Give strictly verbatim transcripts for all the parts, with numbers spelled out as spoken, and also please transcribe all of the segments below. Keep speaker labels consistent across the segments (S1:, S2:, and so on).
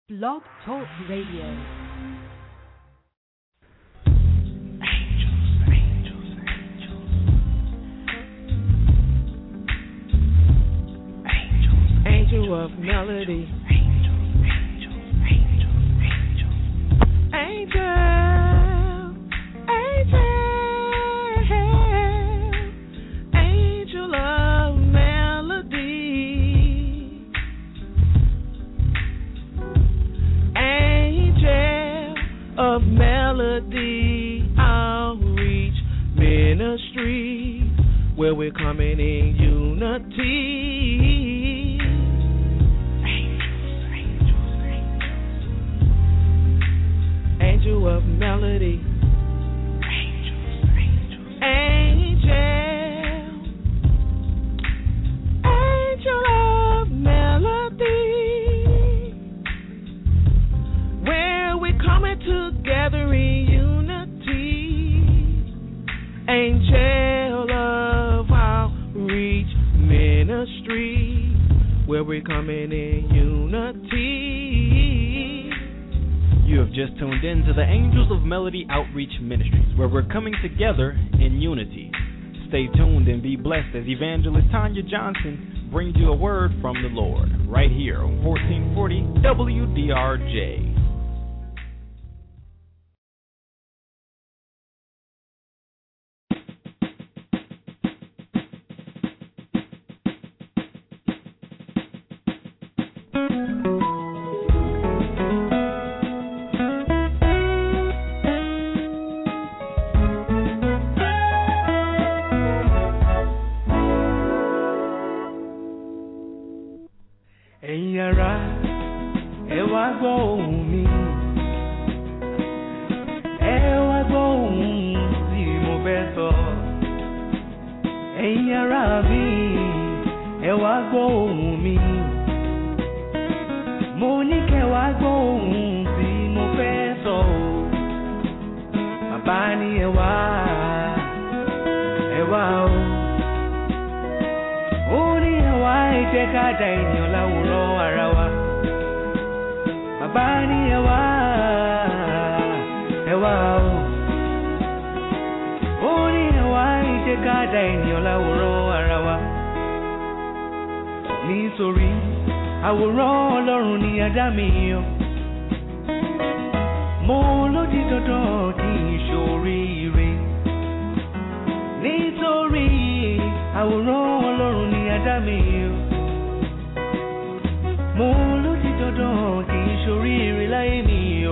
S1: Blog Talk Radio.
S2: Angel of melody. Angel, angel, angel, angel. Angel, angel, angel of melody. Angel of melody, outreach ministry, where we're coming in unity. Angel of melody. Angel, angel, angel, angel of melody, where we're coming together in unity. Angel of outreach ministry, where we're coming in unity.
S3: You have just tuned in to the Angels of Melody Outreach Ministries, where we're coming together in unity. Stay tuned and be blessed as Evangelist Tanya Johnson brings you a word from the Lord, right here on fourteen forty W D R J.
S2: Nítorí àwòrán Ọlọ́run ni a dá mi o, mo lódì dandan kí n ṣoríire. Nítorí àwòrán Ọlọ́run ni a dá mi o, mo lódì dandan kí n ṣoríire láyé mi o.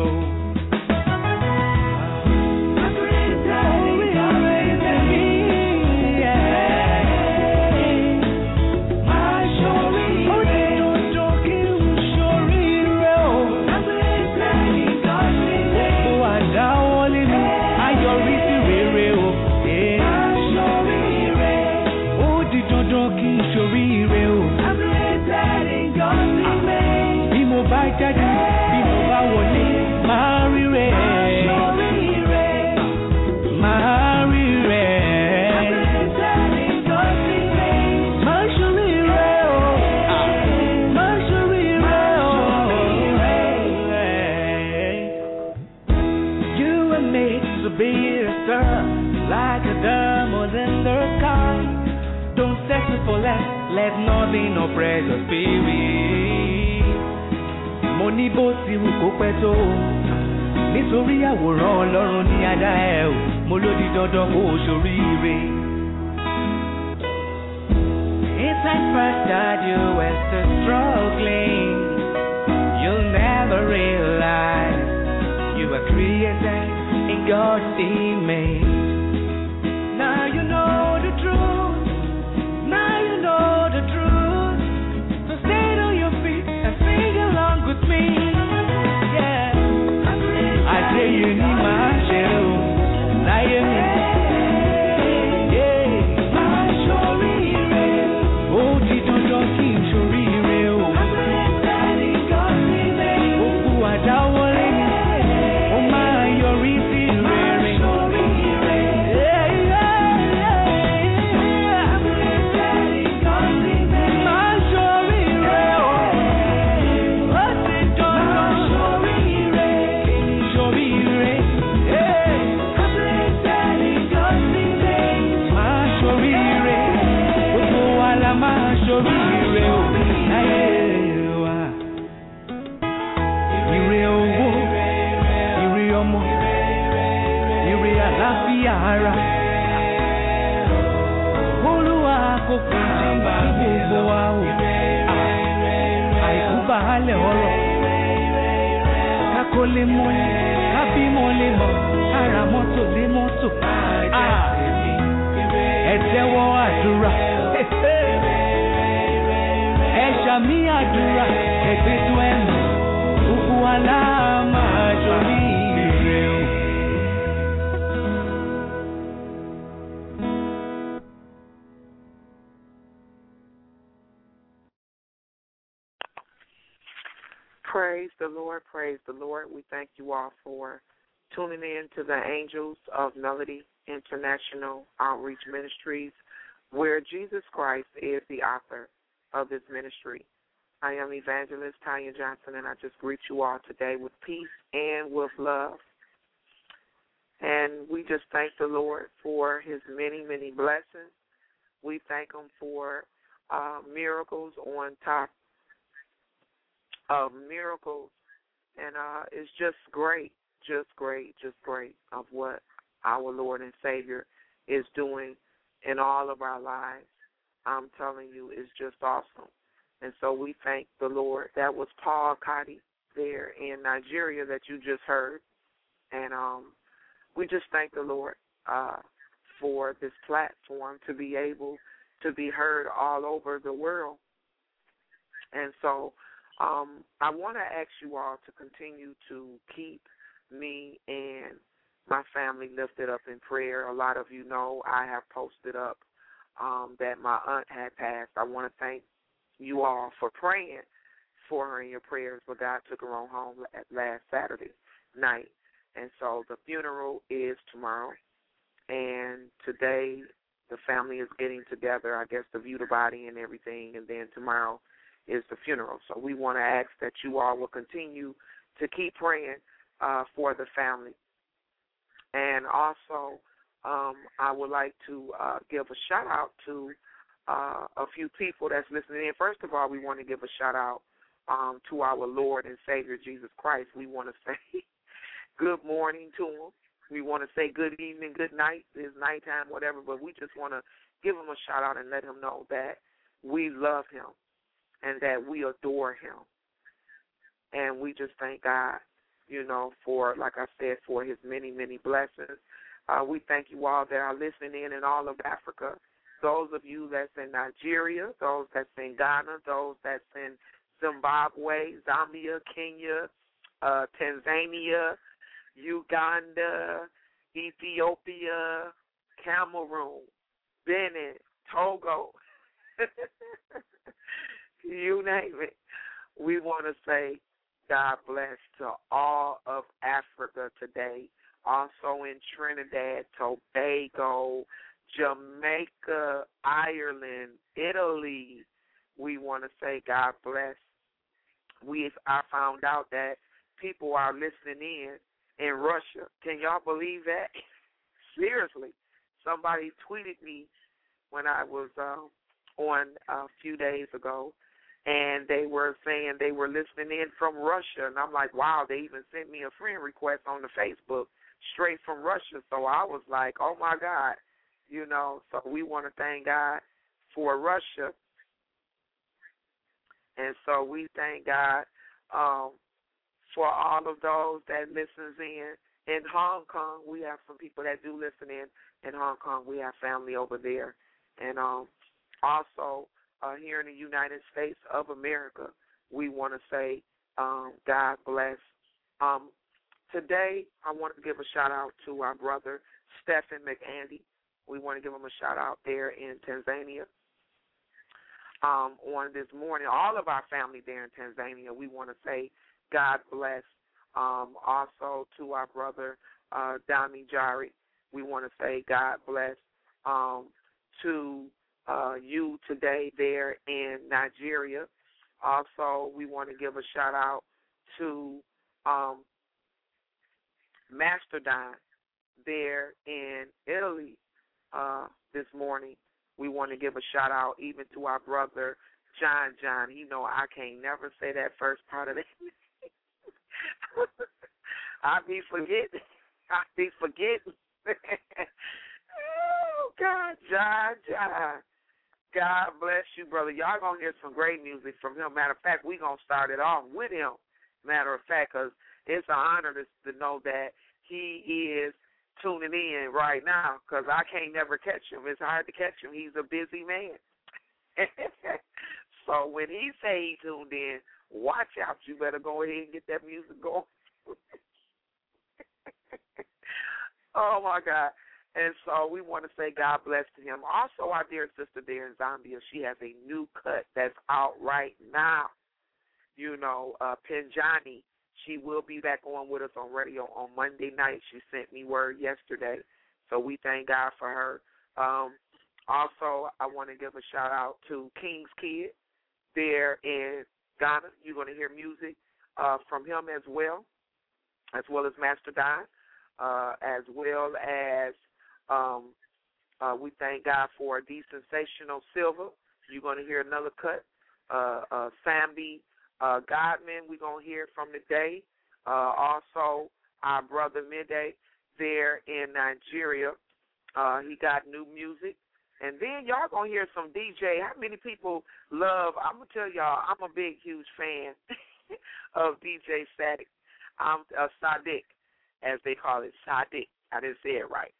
S2: Let nothing oppress your spirit. Mo ní bó ti wù kó pẹ́ tó, nítorí àwòrán Ọlọ́run ni a dá ẹ o, mo lódì dandan kó o ṣoríire. Inside first that you were still struggling, you'll never realize you were created in God's image. Now you know the truth. With me, yeah. I tell you, need my shell, láyé mi, yeah. My ṣoríire, ó di dandan kí n ṣoríire o. Òkú àdáwọlé ni, ó máa yọrí sí rere. ara. Olúwa kò fún jí gbogbo wa o. Àìkú baálẹ̀ ọ̀rọ̀. Kákó lè mọ́lẹ̀, kábímọ lè mọ̀, kára mọ́tò lé mọ́tò. Ẹ tẹ́wọ́ àdúrà. Ẹ ṣàmì àdúrà. Ẹgbẹ́ tó ẹ̀ mọ̀. Gbogbo wa la máa ṣorí ire o.
S4: Praise the Lord, praise the Lord. We thank you all for tuning in to the Angels of Melody International Outreach Ministries, where Jesus Christ is the author of this ministry. I am Evangelist Tanya Johnson, and I just greet you all today with peace and with love. And we just thank the Lord for his many, many blessings. We thank him for uh, miracles on top of miracles. And uh, it's just great, just great, just great of what our Lord and Savior is doing in all of our lives. I'm telling you, it's just awesome. And so we thank the Lord. That was Paul Kadi there in Nigeria that you just heard. And um, we just thank the Lord uh, for this platform to be able to be heard all over the world. And so um, I want to ask you all to continue to keep me and my family lifted up in prayer. A lot of you know I have posted up um, that my aunt had passed. I want to thank you all for praying for her in your prayers, but God took her on home last Saturday night. And so the funeral is tomorrow, and today the family is getting together, I guess, to view the body and everything, and then tomorrow is the funeral. So we want to ask that you all will continue to keep praying uh, for the family. And also um, I would like to uh, give a shout-out to Uh, a few people that's listening in. First of all, we want to give a shout out um, to our Lord and Savior Jesus Christ. We want to say good morning to him. We want to say good evening, good night. It's nighttime, whatever, but we just want to give him a shout out and let him know that we love him and that we adore him. And we just thank God, you know, for, like I said, for his many, many blessings. Uh, we thank you all that are listening in in all of Africa. Those of you that's in Nigeria, those that's in Ghana, those that's in Zimbabwe, Zambia, Kenya, uh, Tanzania, Uganda, Ethiopia, Cameroon, Benin, Togo, you name it. We want to say God bless to all of Africa today, also in Trinidad, Tobago, Jamaica, Ireland, Italy. We want to say God bless. We I found out that people are listening in in Russia. Can y'all believe that? Seriously. Somebody tweeted me when I was uh, on a few days ago, and they were saying they were listening in from Russia. And I'm like, wow, they even sent me a friend request on the Facebook straight from Russia. So I was like, oh, my God. You know, so we want to thank God for Russia. And so we thank God um, for all of those that listens in. In Hong Kong, we have some people that do listen in. In Hong Kong, we have family over there. And um, also uh, here in the United States of America, we want to say um, God bless. Um, today, I want to give a shout-out to our brother, Stephen McAndy. We want to give them a shout-out there in Tanzania. Um, on this morning, all of our family there in Tanzania, we want to say God bless. Um, also to our brother, uh, Dami Jari, we want to say God bless. Um, to uh, you today there in Nigeria. Also, we want to give a shout-out to um, Mastodon there in Italy. Uh, this morning, we want to give a shout out even to our brother John John. You know I can't never say that first part of it. I be forgetting. I be forgetting. God, John, John. God bless you, brother. Y'all going to hear some great music from him. Matter of fact, we're going to start it off with him. Matter of fact, because it's an honor to, to know that he is tuning in right now, because I can't never catch him. It's hard to catch him. He's a busy man. So when he say he tuned in, watch out. You better go ahead and get that music going. Oh, my God. And so we want to say God bless to him. Also, our dear sister there in Zambia, she has a new cut that's out right now. You know, uh, Pinjani, she will be back on with us on radio on Monday night. She sent me word yesterday. So we thank God for her. Um, also, I want to give a shout-out to King's Kid there in Ghana. You're going to hear music uh, from him as well, as well as Master Don, uh, as well as um, uh, we thank God for the Sensational Silver. You're going to hear another cut. Uh, uh, Sambi uh, Godman, we're going to hear from today. Uh, also, our brother Midday there in Nigeria, uh, he got new music. And then y'all going to hear some D J. How many people love, I'm going to tell y'all, I'm a big, huge fan of D J Sadik. I'm uh, Sadik, as they call it, Sadik. I didn't say it right.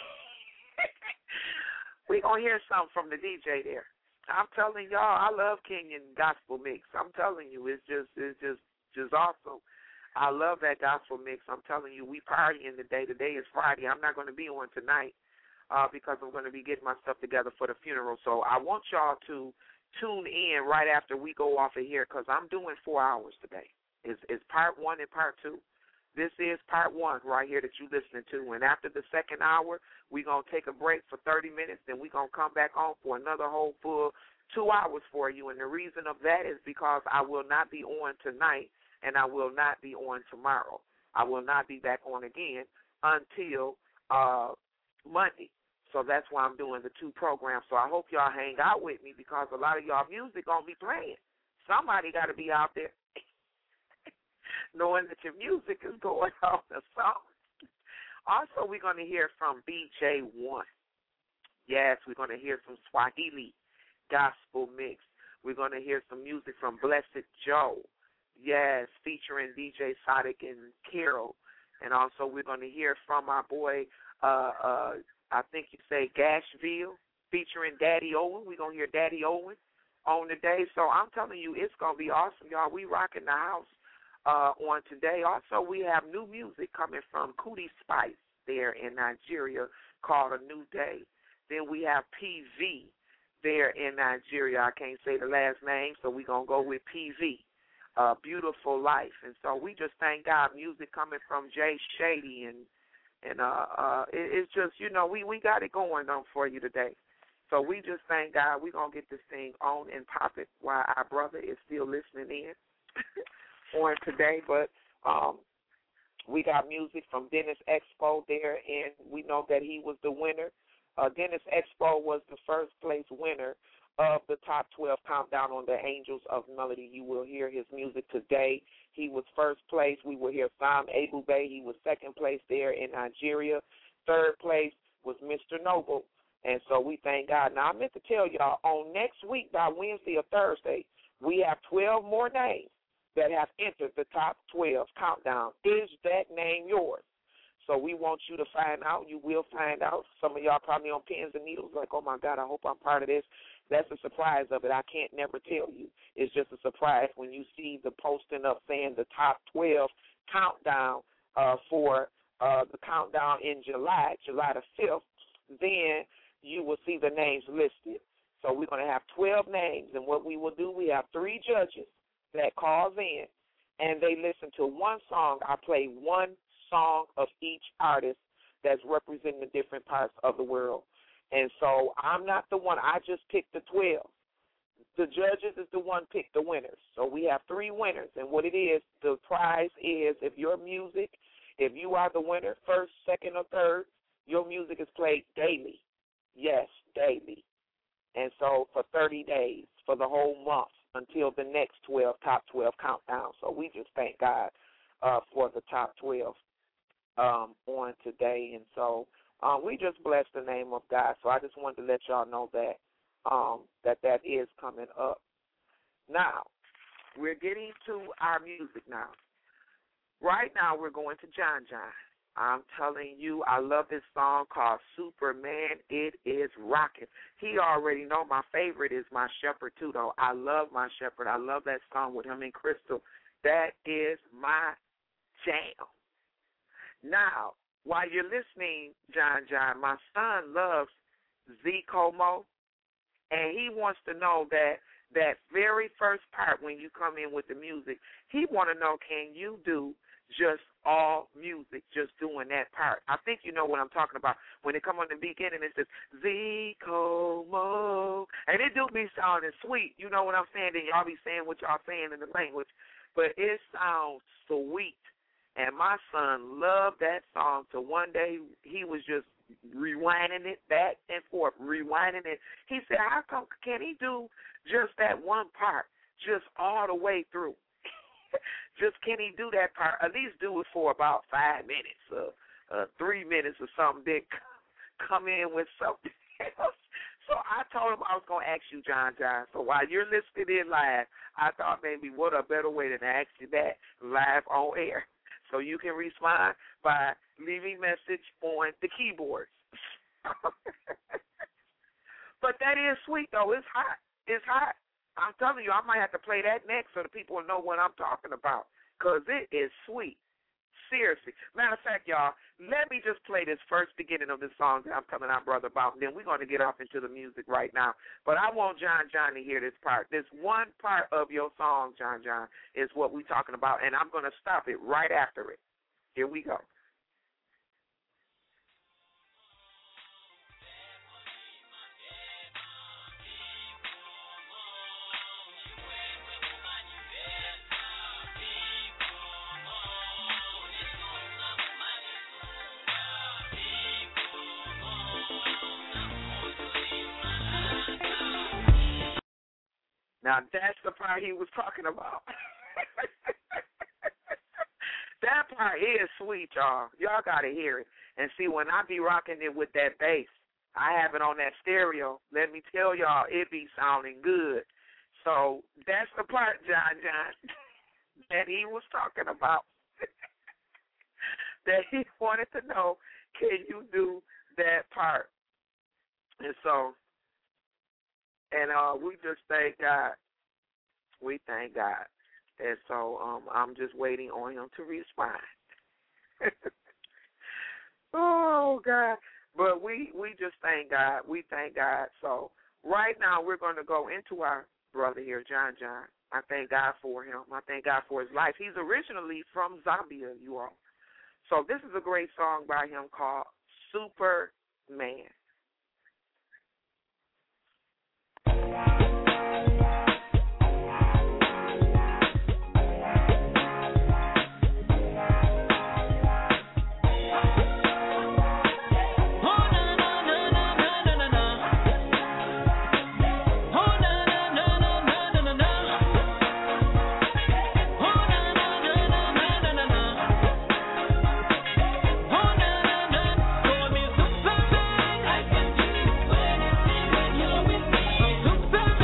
S4: We're going to hear something from the D J there. I'm telling y'all, I love Kenyan gospel mix. I'm telling you, it's just it's just, just awesome. I love that gospel mix. I'm telling you, we partying today. Today is Friday. I'm not going to be on tonight uh, because I'm going to be getting my stuff together for the funeral. So I want y'all to tune in right after we go off of here, because I'm doing four hours today. It's, it's part one and part two. This is part one right here that you're listening to. And after the second hour, we're going to take a break for thirty minutes. Then we're going to come back on for another whole full two hours for you. And the reason of that is because I will not be on tonight, and I will not be on tomorrow. I will not be back on again until uh, Monday. So that's why I'm doing the two programs. So I hope y'all hang out with me, because a lot of y'all music going to be playing. Somebody got to be out there knowing that your music is going on the song. Also, we're going to hear from B J one. Yes, we're going to hear some Swahili gospel mix. We're going to hear some music from Blessed Joe. Yes, featuring D J Sadik and Carol. And also we're going to hear from our boy, uh, uh, I think you say Gashville, featuring Daddy Owen. We're going to hear Daddy Owen on the day. So I'm telling you, it's going to be awesome, y'all. We rocking the house uh, on today. Also, we have new music coming from Cootie Spice there in Nigeria called A New Day. Then we have P V there in Nigeria. I can't say the last name, so we're going to go with P V. Uh, Beautiful Life. And so we just thank God, music coming from Jay Shady, and and uh, uh, it, it's just, you know, we, we got it going on for you today. So we just thank God. We're going to get this thing on and pop it while our brother is still listening in on today. But um, we got music from Dennis Expo there, and we know that he was the winner. Uh, Dennis Expo was the first place winner of the top twelve countdown on the Angels of Melody. You will hear his music today. He was first place. We will hear Sam Ebube. He was second place there in Nigeria. Third place was Mister Noble. And so we thank God. Now, I meant to tell y'all, on next week by Wednesday or Thursday, we have twelve more names that have entered the top twelve countdown. Is that name yours? So we want you to find out. You will find out. Some of y'all probably on pins and needles like, oh, my God, I hope I'm part of this. That's a surprise of it. I can't never tell you. It's just a surprise when you see the posting up saying the top twelve countdown uh, for uh, the countdown in July, July the fifth. Then you will see the names listed. So we're going to have twelve names, and what we will do, we have three judges that calls in, and they listen to one song. I play one song of each artist that's representing the different parts of the world. And so I'm not the one. I just picked the twelve. The judges is the one pick the winners. So we have three winners. And what it is, the prize is if your music, if you are the winner, first, second, or third, your music is played daily. Yes, daily. And so for thirty days, for the whole month, until the next twelve, top twelve countdown. So we just thank God uh, for the top twelve um, on today. And so Uh, we just bless the name of God. So I just wanted to let y'all know that um, that that is coming up. Now, we're getting to our music now. Right now, we're going to John John. I'm telling you, I love this song called Superman. It is rocking. He already know my favorite is My Shepherd, too, though. I love My Shepherd. I love that song with him and Crystal. That is my jam. Now, while you're listening, John John, my son loves Z Como, and he wants to know that that very first part when you come in with the music, he want to know, can you do just all music, just doing that part? I think you know what I'm talking about. When it come on the beginning, it says, Z Como, and it do be sounding sweet. You know what I'm saying? Then y'all be saying what y'all saying in the language, but it sounds sweet. And my son loved that song, so one day he was just rewinding it back and forth, rewinding it. He said, how come can he do just that one part, just all the way through? Just can he do that part? At least do it for about five minutes or uh, three minutes or something. Then come in with something else. So I told him I was going to ask you, John John. So while you're listening in live, I thought maybe what a better way than to ask you that live on air. So you can respond by leaving message on the keyboards. But that is sweet, though. It's hot. It's hot. I'm telling you, I might have to play that next so the people will know what I'm talking about, because it is sweet. Seriously. Matter of fact, y'all, let me just play this first beginning of this song that I'm telling our brother about, and then we're going to get off into the music right now. But I want John John to hear this part. This one part of your song, John John, is what we're talking about, and I'm going to stop it right after it. Here we go. Now, that's the part he was talking about. That part is sweet, y'all. Y'all got to hear it. And see, when I be rocking it with that bass, I have it on that stereo. Let me tell y'all, it be sounding good. So that's the part, John John, that he was talking about. That he wanted to know, can you do that part? And so, and uh, we just thank God. We thank God. And so um, I'm just waiting on him to respond. Oh, God. But we, we just thank God. We thank God. So right now we're going to go into our brother here, John John. I thank God for him. I thank God for his life. He's originally from Zambia, you all. So this is a great song by him called Superman.
S5: Superman.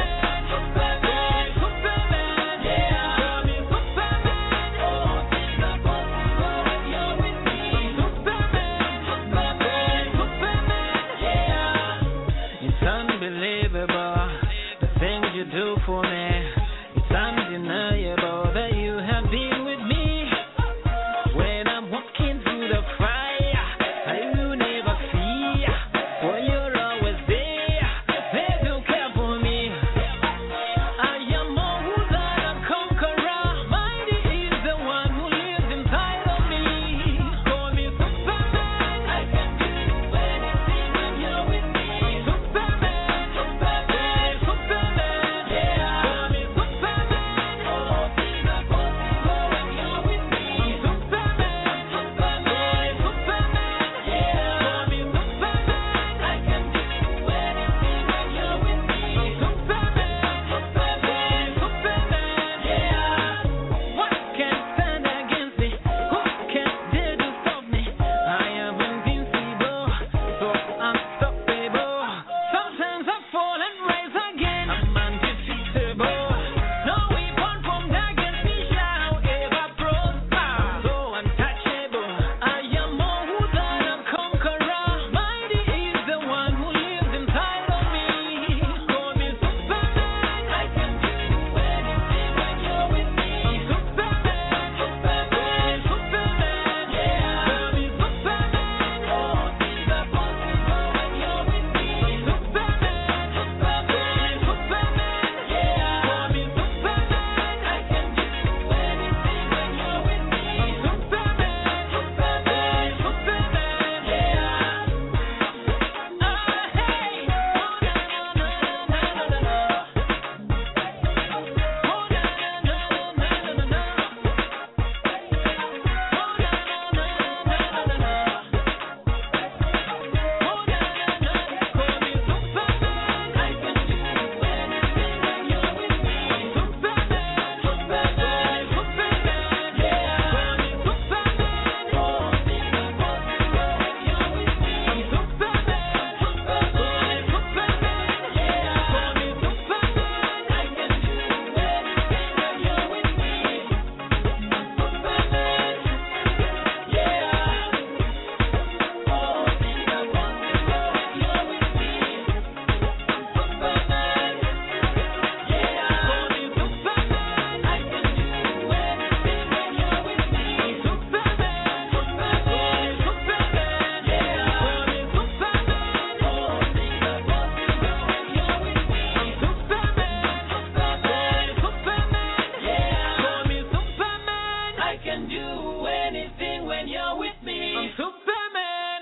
S5: do anything when you're with me.
S2: I'm Superman.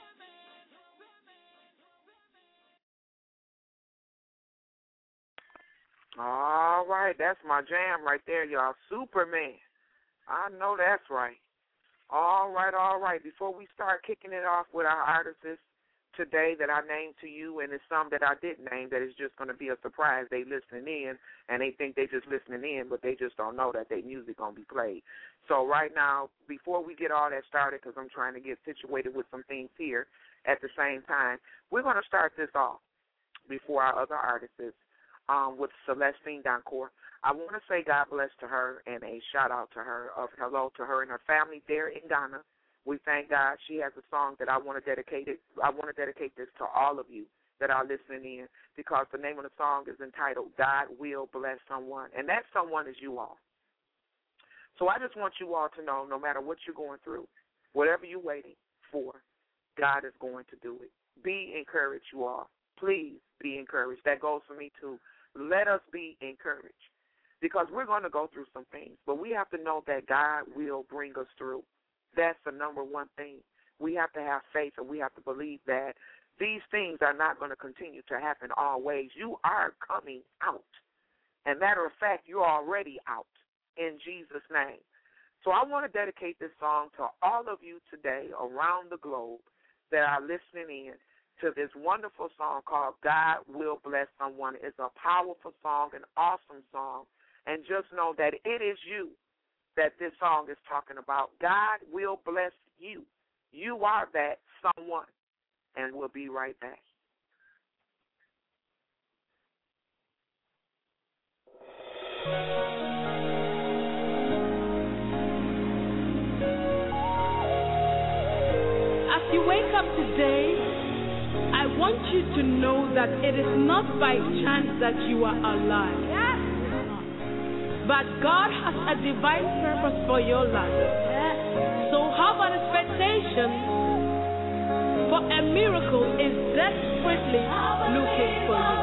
S4: All right, that's my jam right there, y'all. Superman. I know that's right. All right, all right. Before we start kicking it off with our artists today that I named to you, and it's some that I didn't name that is just going to be a surprise. They listening in, and they think they just listening in, but they just don't know that their music going to be played. So right now, before we get all that started, because I'm trying to get situated with some things here at the same time, we're going to start this off before our other artists um, with Celestine Dancourt. I want to say God bless to her and a shout-out to her, of hello to her and her family there in Ghana. We thank God. She has a song that I want to dedicate it. I want to dedicate this to all of you that are listening in, because the name of the song is entitled God Will Bless Someone, and that someone is you all. So I just want you all to know, no matter what you're going through, whatever you're waiting for, God is going to do it. Be encouraged, you all. Please be encouraged. That goes for me too. Let us be encouraged, because we're going to go through some things, but we have to know that God will bring us through. That's the number one thing. We have to have faith, and we have to believe that these things are not going to continue to happen always. You are coming out. And matter of fact, you're already out in Jesus' name. So I want to dedicate this song to all of you today around the globe that are listening in to this wonderful song called God Will Bless Someone. It's a powerful song, an awesome song. And just know that it is you that this song is talking about. God will bless you. You are that someone. And we'll be right back.
S6: As you wake up today, I want you to know that it is not by chance that you are alive. Yes. But God has a divine purpose for your life. Yes. So have an expectation, for a miracle is desperately looking for you.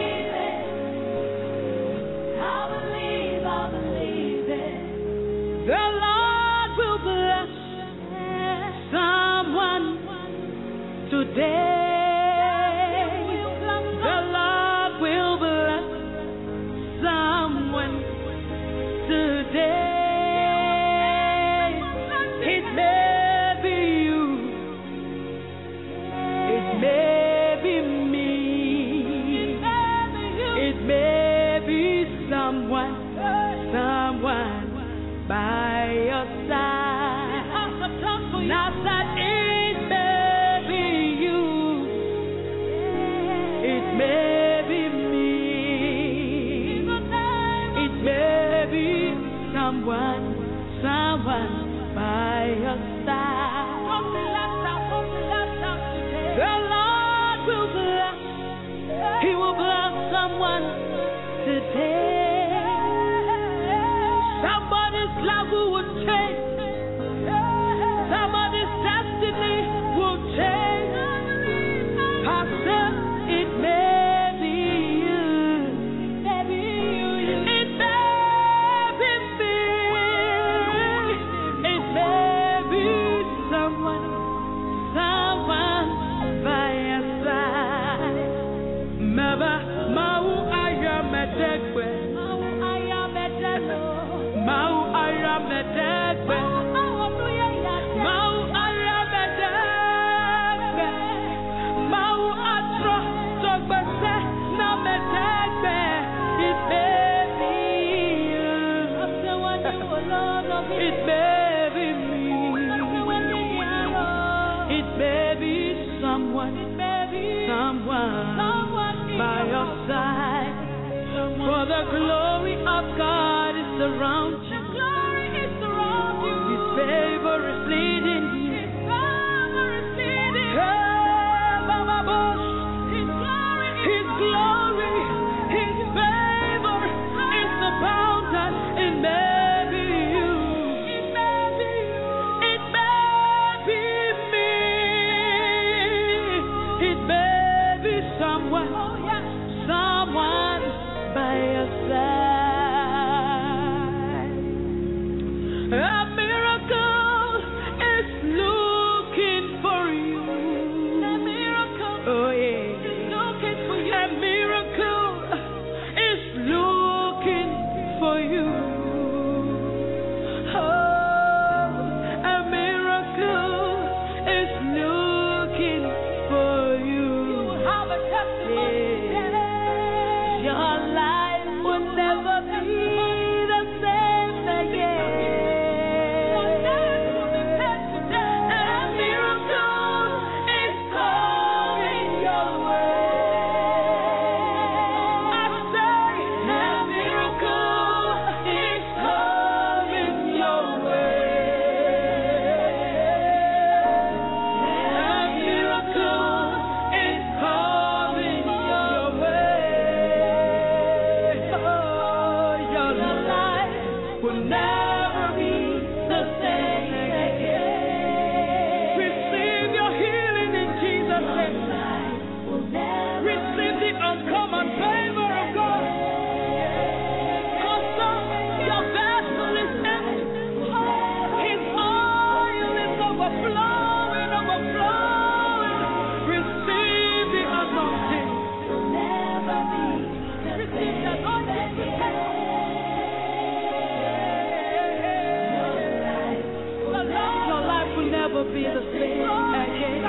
S6: I believe, I believe it. The Lord will bless someone today. The Lord will bless someone today. It may be you. It may be me. It may be someone, someone by your side. Not that it may be you. It may be me. It may be someone, someone by your side. The Lord will bless. He will bless someone today. Somebody's life will change. Somebody's destiny will change. Pastor, it may be you. It may be me. It may be someone, someone by your side. Maba, mau ayamedekwe. Mau ayamedekwe. Mau ayamedekwe. Mau ayamedekwe. Mau atro togbese na medekwe. It may be you. It may be me. It may be someone, someone by your side. For the glory of God is around you. His favor is leading you. Hey, Mama Bush. His glory, His favor is abundant. It may be you. It may be me. It may be someone, someone by your side. never be the same again.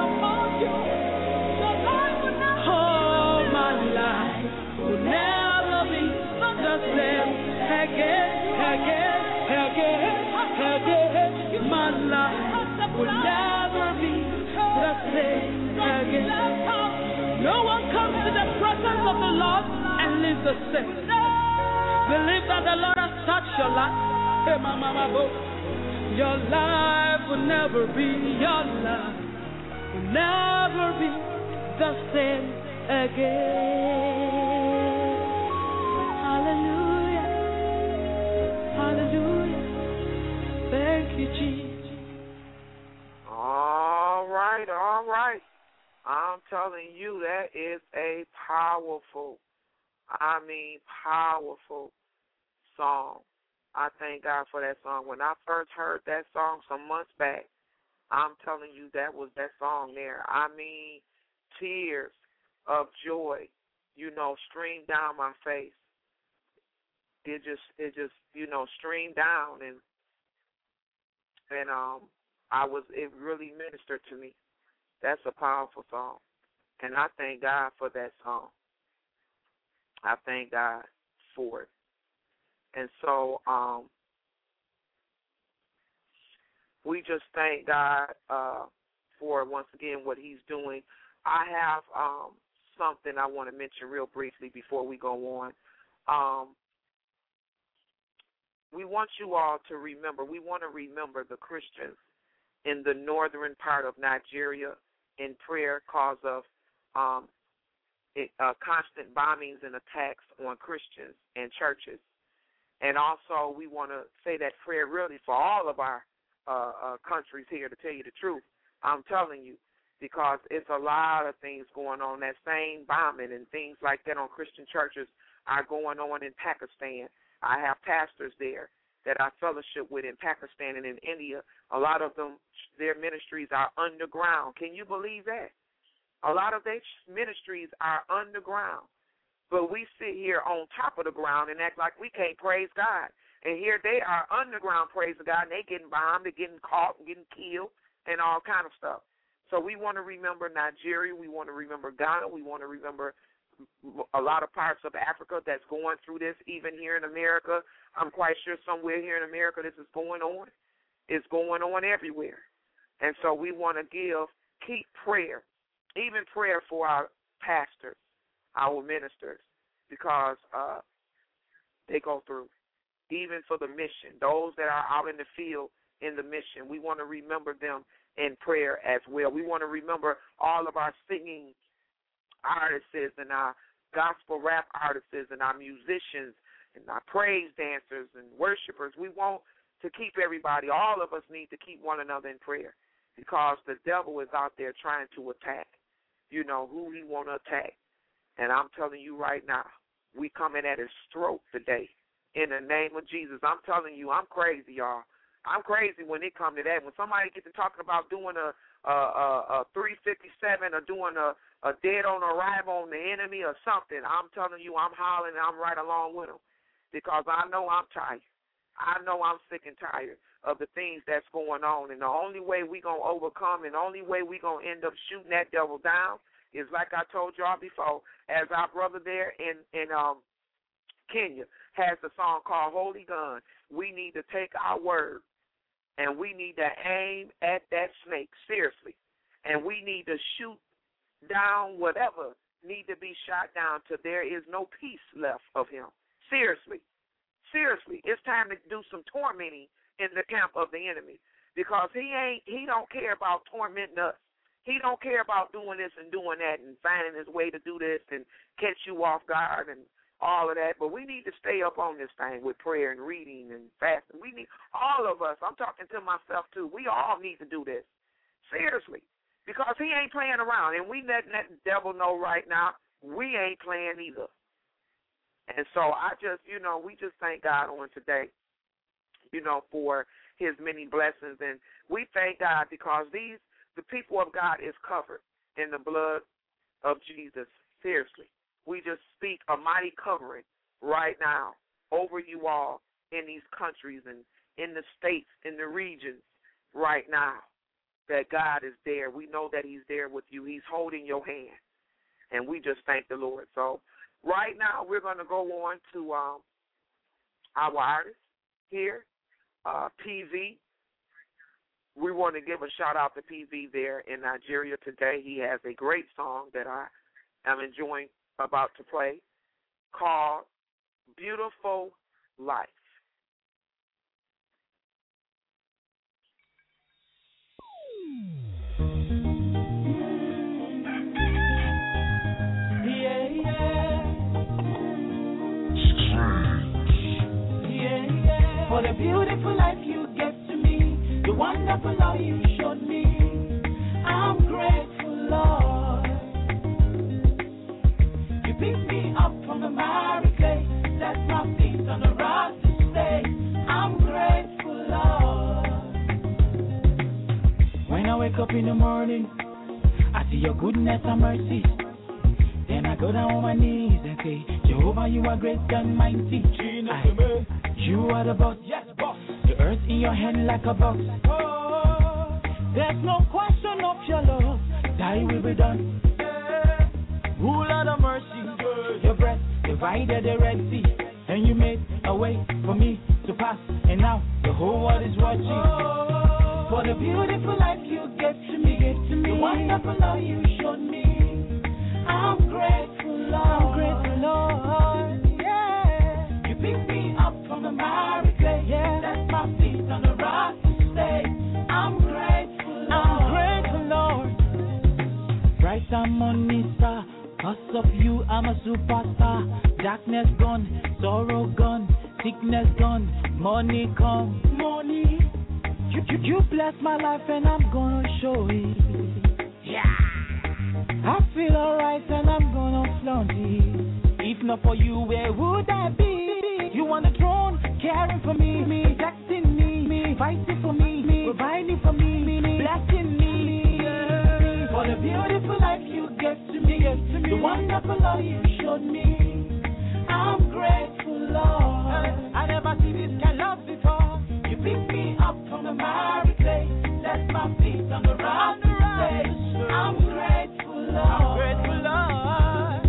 S6: Oh, my life will never be the same again, again, again, again. My life will never be the same again. No one comes to the presence of the Lord and lives the same. Believe that the Lord has touched your life. Hey, my mama, your life will never be, your life will never be the same again. Hallelujah. Hallelujah. Thank you, Jesus.
S4: All right, all right. I'm telling you, that is a powerful, I mean, powerful song. I thank God for that song. When I first heard that song some months back, I'm telling you, that was that song there. I mean, tears of joy, you know, streamed down my face. It just, it just, you know, streamed down, and and um, I was, it really ministered to me. That's a powerful song, and I thank God for that song. I thank God for it. And so um, we just thank God uh, for, once again, what he's doing. I have um, something I want to mention real briefly before we go on. Um, we want you all to remember, we want to remember the Christians in the northern part of Nigeria in prayer because of um, it, uh, constant bombings and attacks on Christians and churches. And also, we want to say that prayer really for all of our uh, uh, countries here, to tell you the truth. I'm telling you, because it's a lot of things going on. That same bombing and things like that on Christian churches are going on in Pakistan. I have pastors there that I fellowship with in Pakistan and in India. A lot of them, their ministries are underground. Can you believe that? A lot of their ministries are underground. But we sit here on top of the ground and act like we can't praise God. And here they are underground praising God, and they getting bombed, they're getting caught, getting killed, and all kind of stuff. So we want to remember Nigeria. We want to remember Ghana. We want to remember a lot of parts of Africa that's going through this, even here in America. I'm quite sure somewhere here in America this is going on. It's going on everywhere. And so we want to give, keep prayer, even prayer for our pastors, our ministers, because uh, they go through, even for the mission, those that are out in the field in the mission. We want to remember them in prayer as well. We want to remember all of our singing artists and our gospel rap artists and our musicians and our praise dancers and worshipers. We want to keep everybody, all of us need to keep one another in prayer, because the devil is out there trying to attack, you know, who he want to attack. And I'm telling you right now, we coming at his throat today in the name of Jesus. I'm telling you, I'm crazy, y'all. I'm crazy when it comes to that. When somebody gets to talking about doing a a, a, a three fifty-seven or doing a, a dead on arrival on the enemy or something, I'm telling you, I'm hollering and I'm right along with them, because I know I'm tired. I know I'm sick and tired of the things that's going on. And the only way we're going to overcome and the only way we're going to end up shooting that devil down is, like I told y'all before, as our brother there in, in um, Kenya has a song called Holy Gun. We need to take our word and we need to aim at that snake, seriously. And we need to shoot down whatever need to be shot down till there is no peace left of him. Seriously. Seriously. It's time to do some tormenting in the camp of the enemy, because he ain't he don't care about tormenting us. He don't care about doing this and doing that and finding his way to do this and catch you off guard and all of that. But we need to stay up on this thing with prayer and reading and fasting. We need, all of us, I'm talking to myself too, we all need to do this. Seriously. Because he ain't playing around. And we letting that devil know right now, we ain't playing either. And so I just, you know, we just thank God on today, you know, for his many blessings. And we thank God because these, the people of God is covered in the blood of Jesus. Seriously. We just speak a mighty covering right now over you all in these countries and in the states, in the regions right now. that God is there. We know that he's there with you. He's holding your hand. And we just thank the Lord. So right now we're going to go on to um, our artist here, uh, P V. We want to give a shout-out to P V there in Nigeria today. He has a great song that I am enjoying about to play called Beautiful Life.
S5: Yeah, yeah. Yeah, yeah. For the beautiful life you gave to me, the wonderful love you showed me, I'm grateful, Lord. You picked me up from the miry clay, set my feet on the rock to stay. I'm grateful, Lord. When I wake up in the morning, I see your goodness and mercy. Then I go down on my knees and say, Jehovah, you are great and mighty. I, you are the boss, yes, boss. The earth in your hand like a box. Oh, there's no question of your love. Thy will be done. Rule of the mercy. Your breath divided the Red Sea, and you made a way for me to pass. And now the whole world is watching. Oh, for the beautiful life you gave to me, gave to me. The wonderful love you showed me. I'm grateful, Lord. I'm grateful, Lord. Yeah. You picked me up from the miry clay. Yeah. Set my feet on the rock to stay. I'm grateful, Lord. I'm grateful, Lord. Bright and morning star. Cause of you, I'm a superstar. Darkness gone, sorrow gone, sickness gone, money come, money. You, you, you bless my life and I'm gonna show it. Yeah. I feel alright and I'm gonna flaunt it. If not for you, where would I be? You on the throne, caring for me, me, protecting me, me, fighting for me, me, providing for me, me, blessing me. Yeah. For the beautiful life you gave to me, gave to me, the wonderful love you showed me. I'm grateful, Lord. I, I never see this kind of love before. You picked me up from the miry clay, set my feet on the rock to stay. I'm grateful, Lord. I'm grateful, Lord.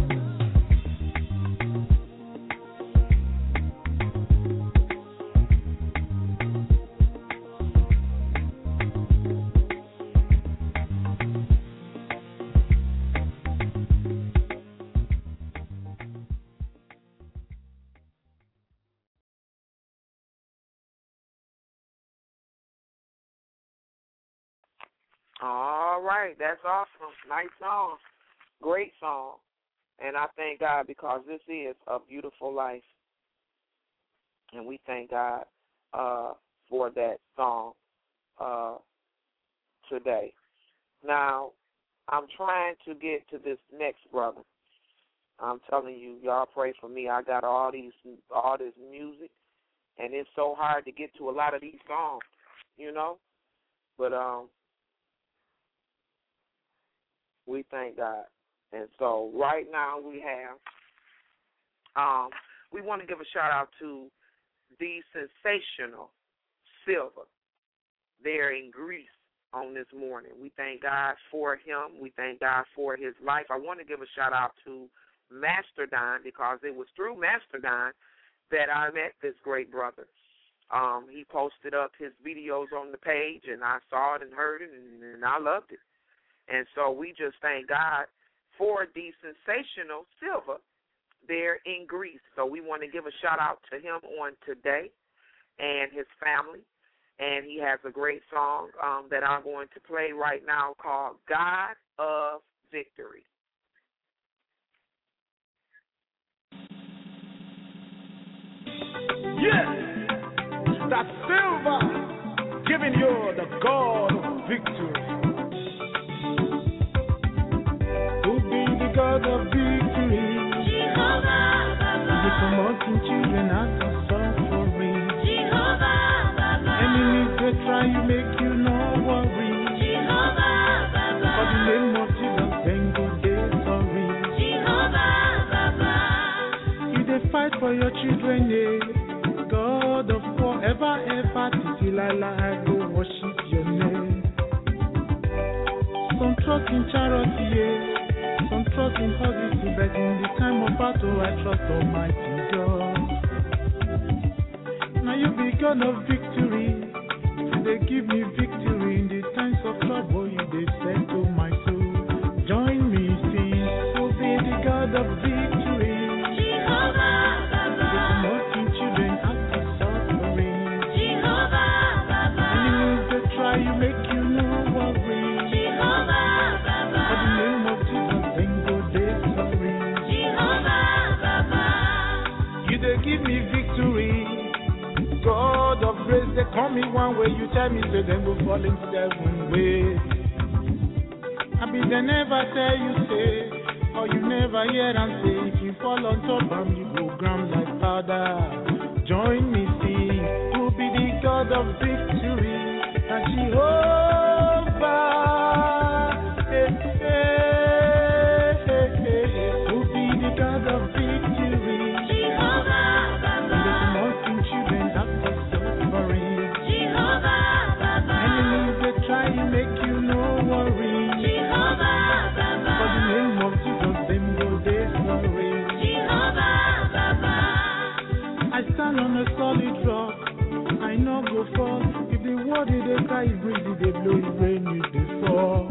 S4: All right, that's awesome. Nice song. Great song. And I thank God because this is a beautiful life. And we thank God uh, for that song uh, today. Now, I'm trying to get to this next brother. I'm telling you, y'all pray for me. I got all these, all this music, and it's so hard to get to a lot of these songs, you know. But um. We thank God. And so right now we have, um, we want to give a shout out to the sensational Silver there in Greece on this morning. We thank God for him. We thank God for his life. I want to give a shout out to Mastodon because it was through Mastodon that I met this great brother. Um, he posted up his videos on the page, and I saw it and heard it, and, and I loved it. And so we just thank God for the sensational Silver there in Greece. So we want to give a shout-out to him on today and his family. And he has a great song um, that I'm going to play right now called God of Victory.
S7: Yes, that's Silver giving you the God of Victory. God of victory, Jehovah, Baba. You promoting children out of suffering, Jehovah, Baba. Enemies they try to make you no worry, Jehovah, Baba. For the name of Jesus, then good day sorry, Jehovah, Baba. You they fight for your children, yeah. God of forever, ever, till I go worship your name. just yes. Some trust in horses to bet in the time of battle. I trust Almighty God. Now you be God of victory. They give me victory in the times of trouble. You they said to my soul, join me, sing. So be the God of victory. Jehovah, Baba. The promoting children out of suffering. Jehovah, Baba. Enemies they try you make you no worry. Jehovah, Baba. For the name of Jesus, then go they sorry. Jehovah, Baba. You they give me victory. God of grace, they call me one way, you tell me so then go fall in seven ways. I be they never tell you say, or you never hear them say, if you fall on top of me, you go ground like powder. Join me, see, who be the God of victory, and Jehovah, hey, hey, hey, hey, hey. Who be the God of victory, Jehovah, Baba. And the mountain children after suffering, Jehovah, Baba. Enemies they try to make you no worry, Jehovah, Baba. For the name of Jesus, them go they sorry, Jehovah, Baba. I stand on a solid rock, I know go fall. If the water they cry, breeze they blow, it rain, you they fall.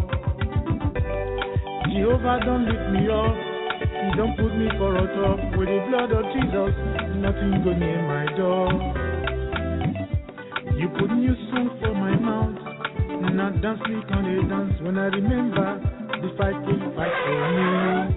S7: Jehovah don't lift me up, He don't put me for a top. With the blood of Jesus, nothing go near my door. You put new song for my mouth, and I dance me can they dance when I remember the fight you fight for me.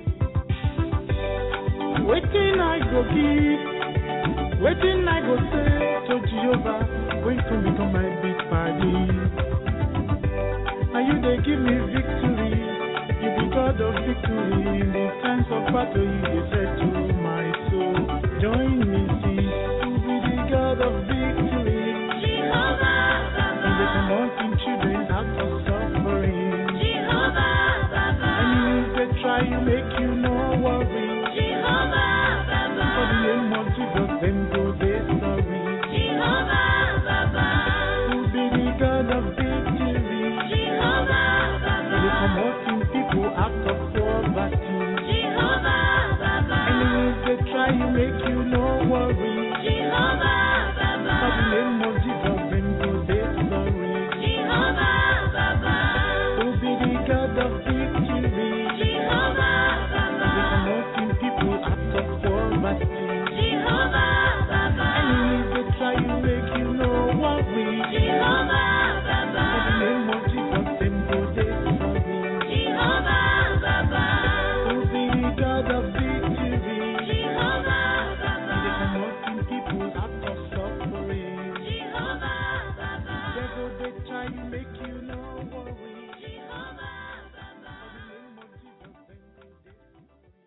S7: Waiting I go give, waiting I go say to Jehovah, going to become my big party. Now you they give me victory, you be God of victory. In the times of battle you they said to my soul, join me see, you be the God of victory. Jehovah, Baba. And the mountain children out of suffering, Jehovah, Baba. Enemies they try to make you no worry, Jehovah, Baba. For the name of Jesus, them go they sorry, Jehovah, Baba. Who be the God of victory, Jehovah, Baba. And the promoting people out of poverty, Jehovah, Baba. Enemies they try to make you no worry, Jehovah, Baba. For the name of Jesus, them go they sorry, Jehovah, Baba. Who be the God of victory, Jehovah, Baba. The promoting people out of poverty, Jehovah, Baba. Enemies they try to make you no worry, Jehovah, Baba. For the name of Jesus, them go they sorry, Jehovah, Baba. Who be the God of victory, Jehovah, Baba. The promoting people out of suffering, Jehovah, Baba. Devil they try to make you no worry, Jehovah, Baba. For the name of Jesus, them go they sorry.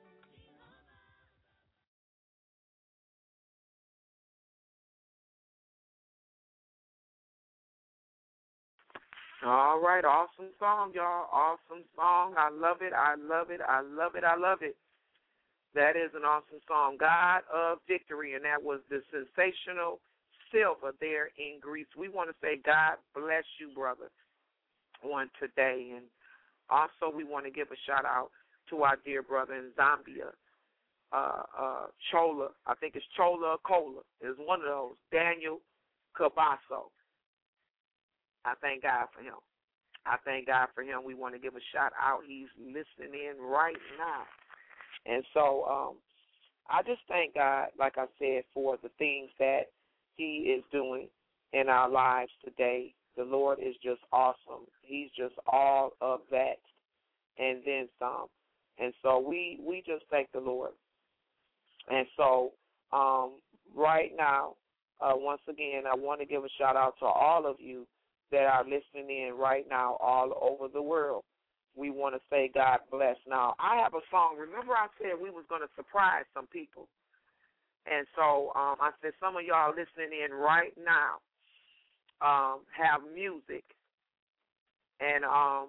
S4: All right, awesome song, y'all. Awesome song. I love it. I love it. I love it. I love it. That is an awesome song, God of Victory, and that was the Sensational Silver there in Greece. We want to say God bless you, brother, on today. And also we want to give a shout-out to our dear brother in Zambia, uh, uh, Chola. I think it's Chola or Cola. It's one of those, Daniel Cabasso. I thank God for him. I thank God for him. We want to give a shout out. He's listening in right now. And so um, I just thank God, like I said, for the things that he is doing in our lives today. The Lord is just awesome. He's just all of that and then some. And so we, we just thank the Lord. And so um, right now, uh, once again, I want to give a shout out to all of you that are listening in right now all over the world. We want to say God bless. Now, I have a song. Remember I said we was going to surprise some people. And so um, I said some of y'all listening in right now um, have music. And um,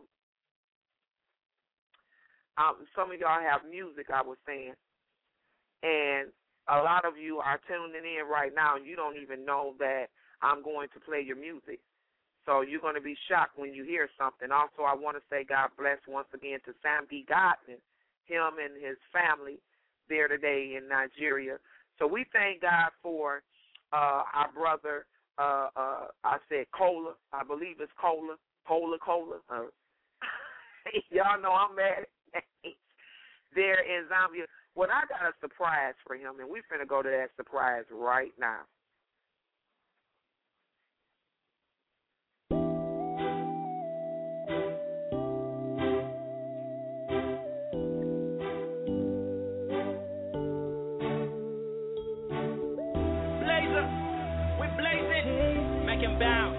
S4: um, some of y'all have music, I was saying. And a lot of you are tuning in right now, and you don't even know that I'm going to play your music. So you're going to be shocked when you hear something. Also, I want to say God bless once again to Sam D. Godman, him and his family there today in Nigeria. So we thank God for uh, our brother, uh, uh, I said Cola. I believe it's Cola, Cola, Cola. Uh, y'all know I'm mad at there in Zambia. Well, I got a surprise for him, and we're finna go to that surprise right now.
S8: Blazer, we blaze it, make him bounce.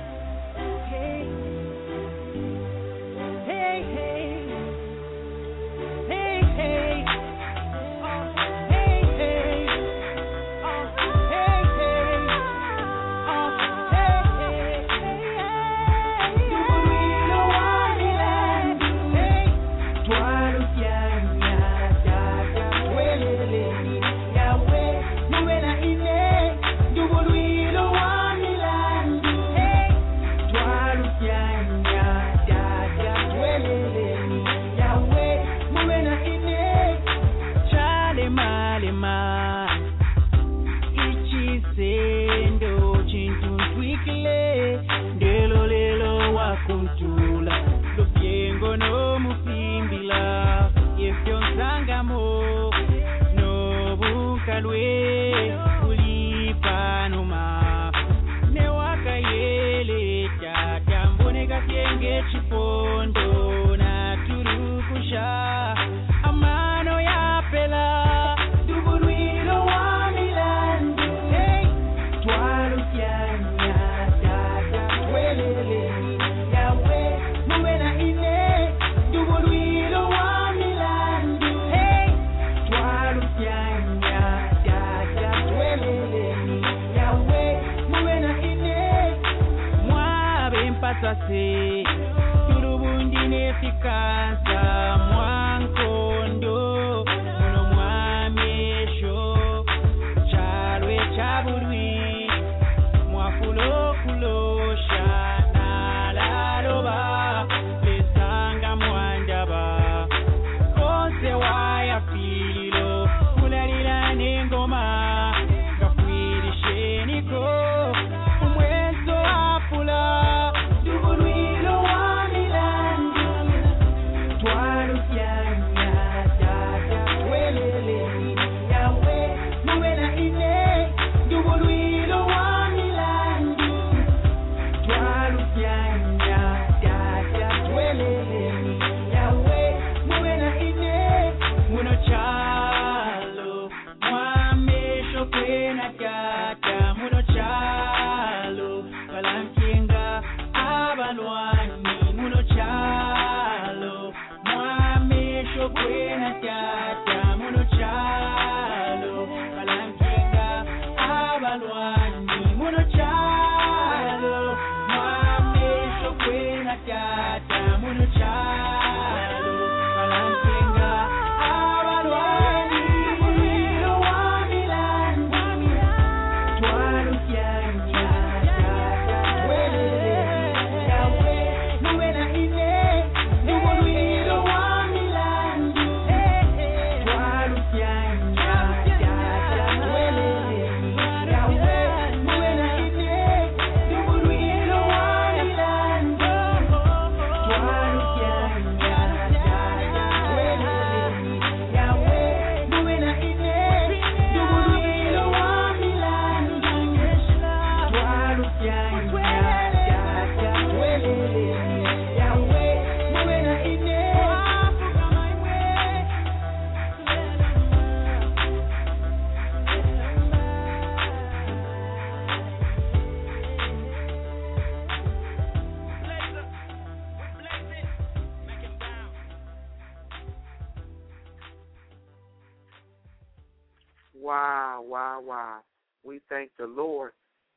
S4: Wow, wow, wow. We thank the Lord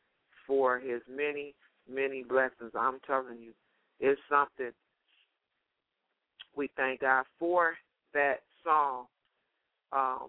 S4: for his many, many blessings. I'm telling you, it's something. We thank God for that song. Um,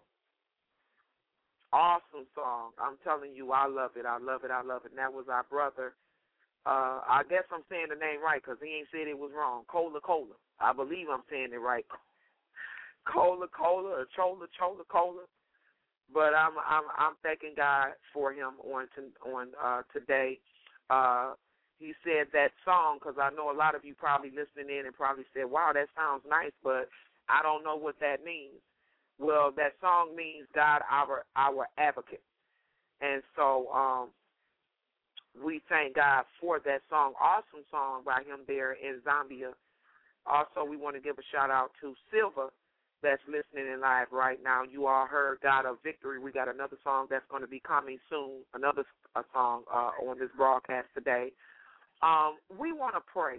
S4: awesome song. I'm telling you, I love it. I love it. I love it. And that was our brother, Uh, I guess I'm saying the name right because he ain't said it was wrong. Cola Cola. I believe I'm saying it right. Cola Cola or Chola Chola Cola. But I'm I'm I'm thanking God for him on to, on uh, today. Uh, he said that song because I know a lot of you probably listening in and probably said, "Wow, that sounds nice," but I don't know what that means. Well, that song means God, our our advocate, and so um, we thank God for that song. Awesome song by him there in Zambia. Also, we want to give a shout out to Silva that's listening in live right now. You all heard God of Victory. We got another song that's going to be coming soon, another a song uh, on this broadcast today. Um, we want to pray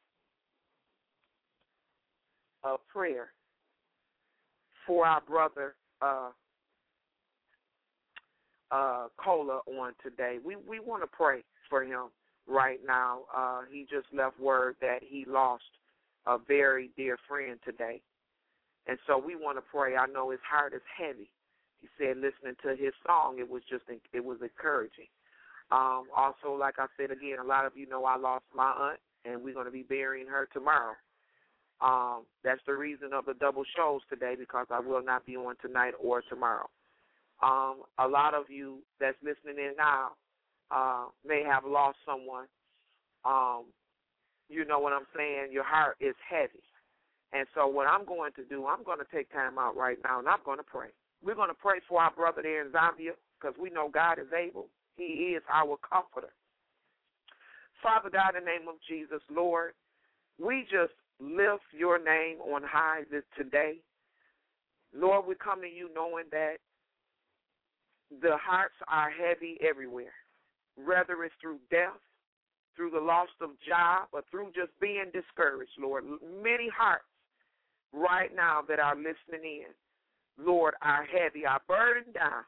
S4: a prayer for our brother uh, uh, Cola on today. We we want to pray for him right now. Uh, he just left word that he lost a very dear friend today. And so we want to pray. I know his heart is heavy. He said listening to his song, it was just it was encouraging. Um, also, like I said again, a lot of you know I lost my aunt, and we're going to be burying her tomorrow. Um, that's the reason of the double shows today because I will not be on tonight or tomorrow. Um, a lot of you that's listening in now uh, may have lost someone. Um, you know what I'm saying? Your heart is heavy. And so what I'm going to do, I'm going to take time out right now, and I'm going to pray. We're going to pray for our brother there in Zambia because we know God is able. He is our comforter. Father God, in the name of Jesus, Lord, we just lift your name on high this today. Lord, we come to you knowing that the hearts are heavy everywhere, whether it's through death, through the loss of job, or through just being discouraged, Lord. Many hearts right now that are listening in, Lord, are heavy, are burdened down.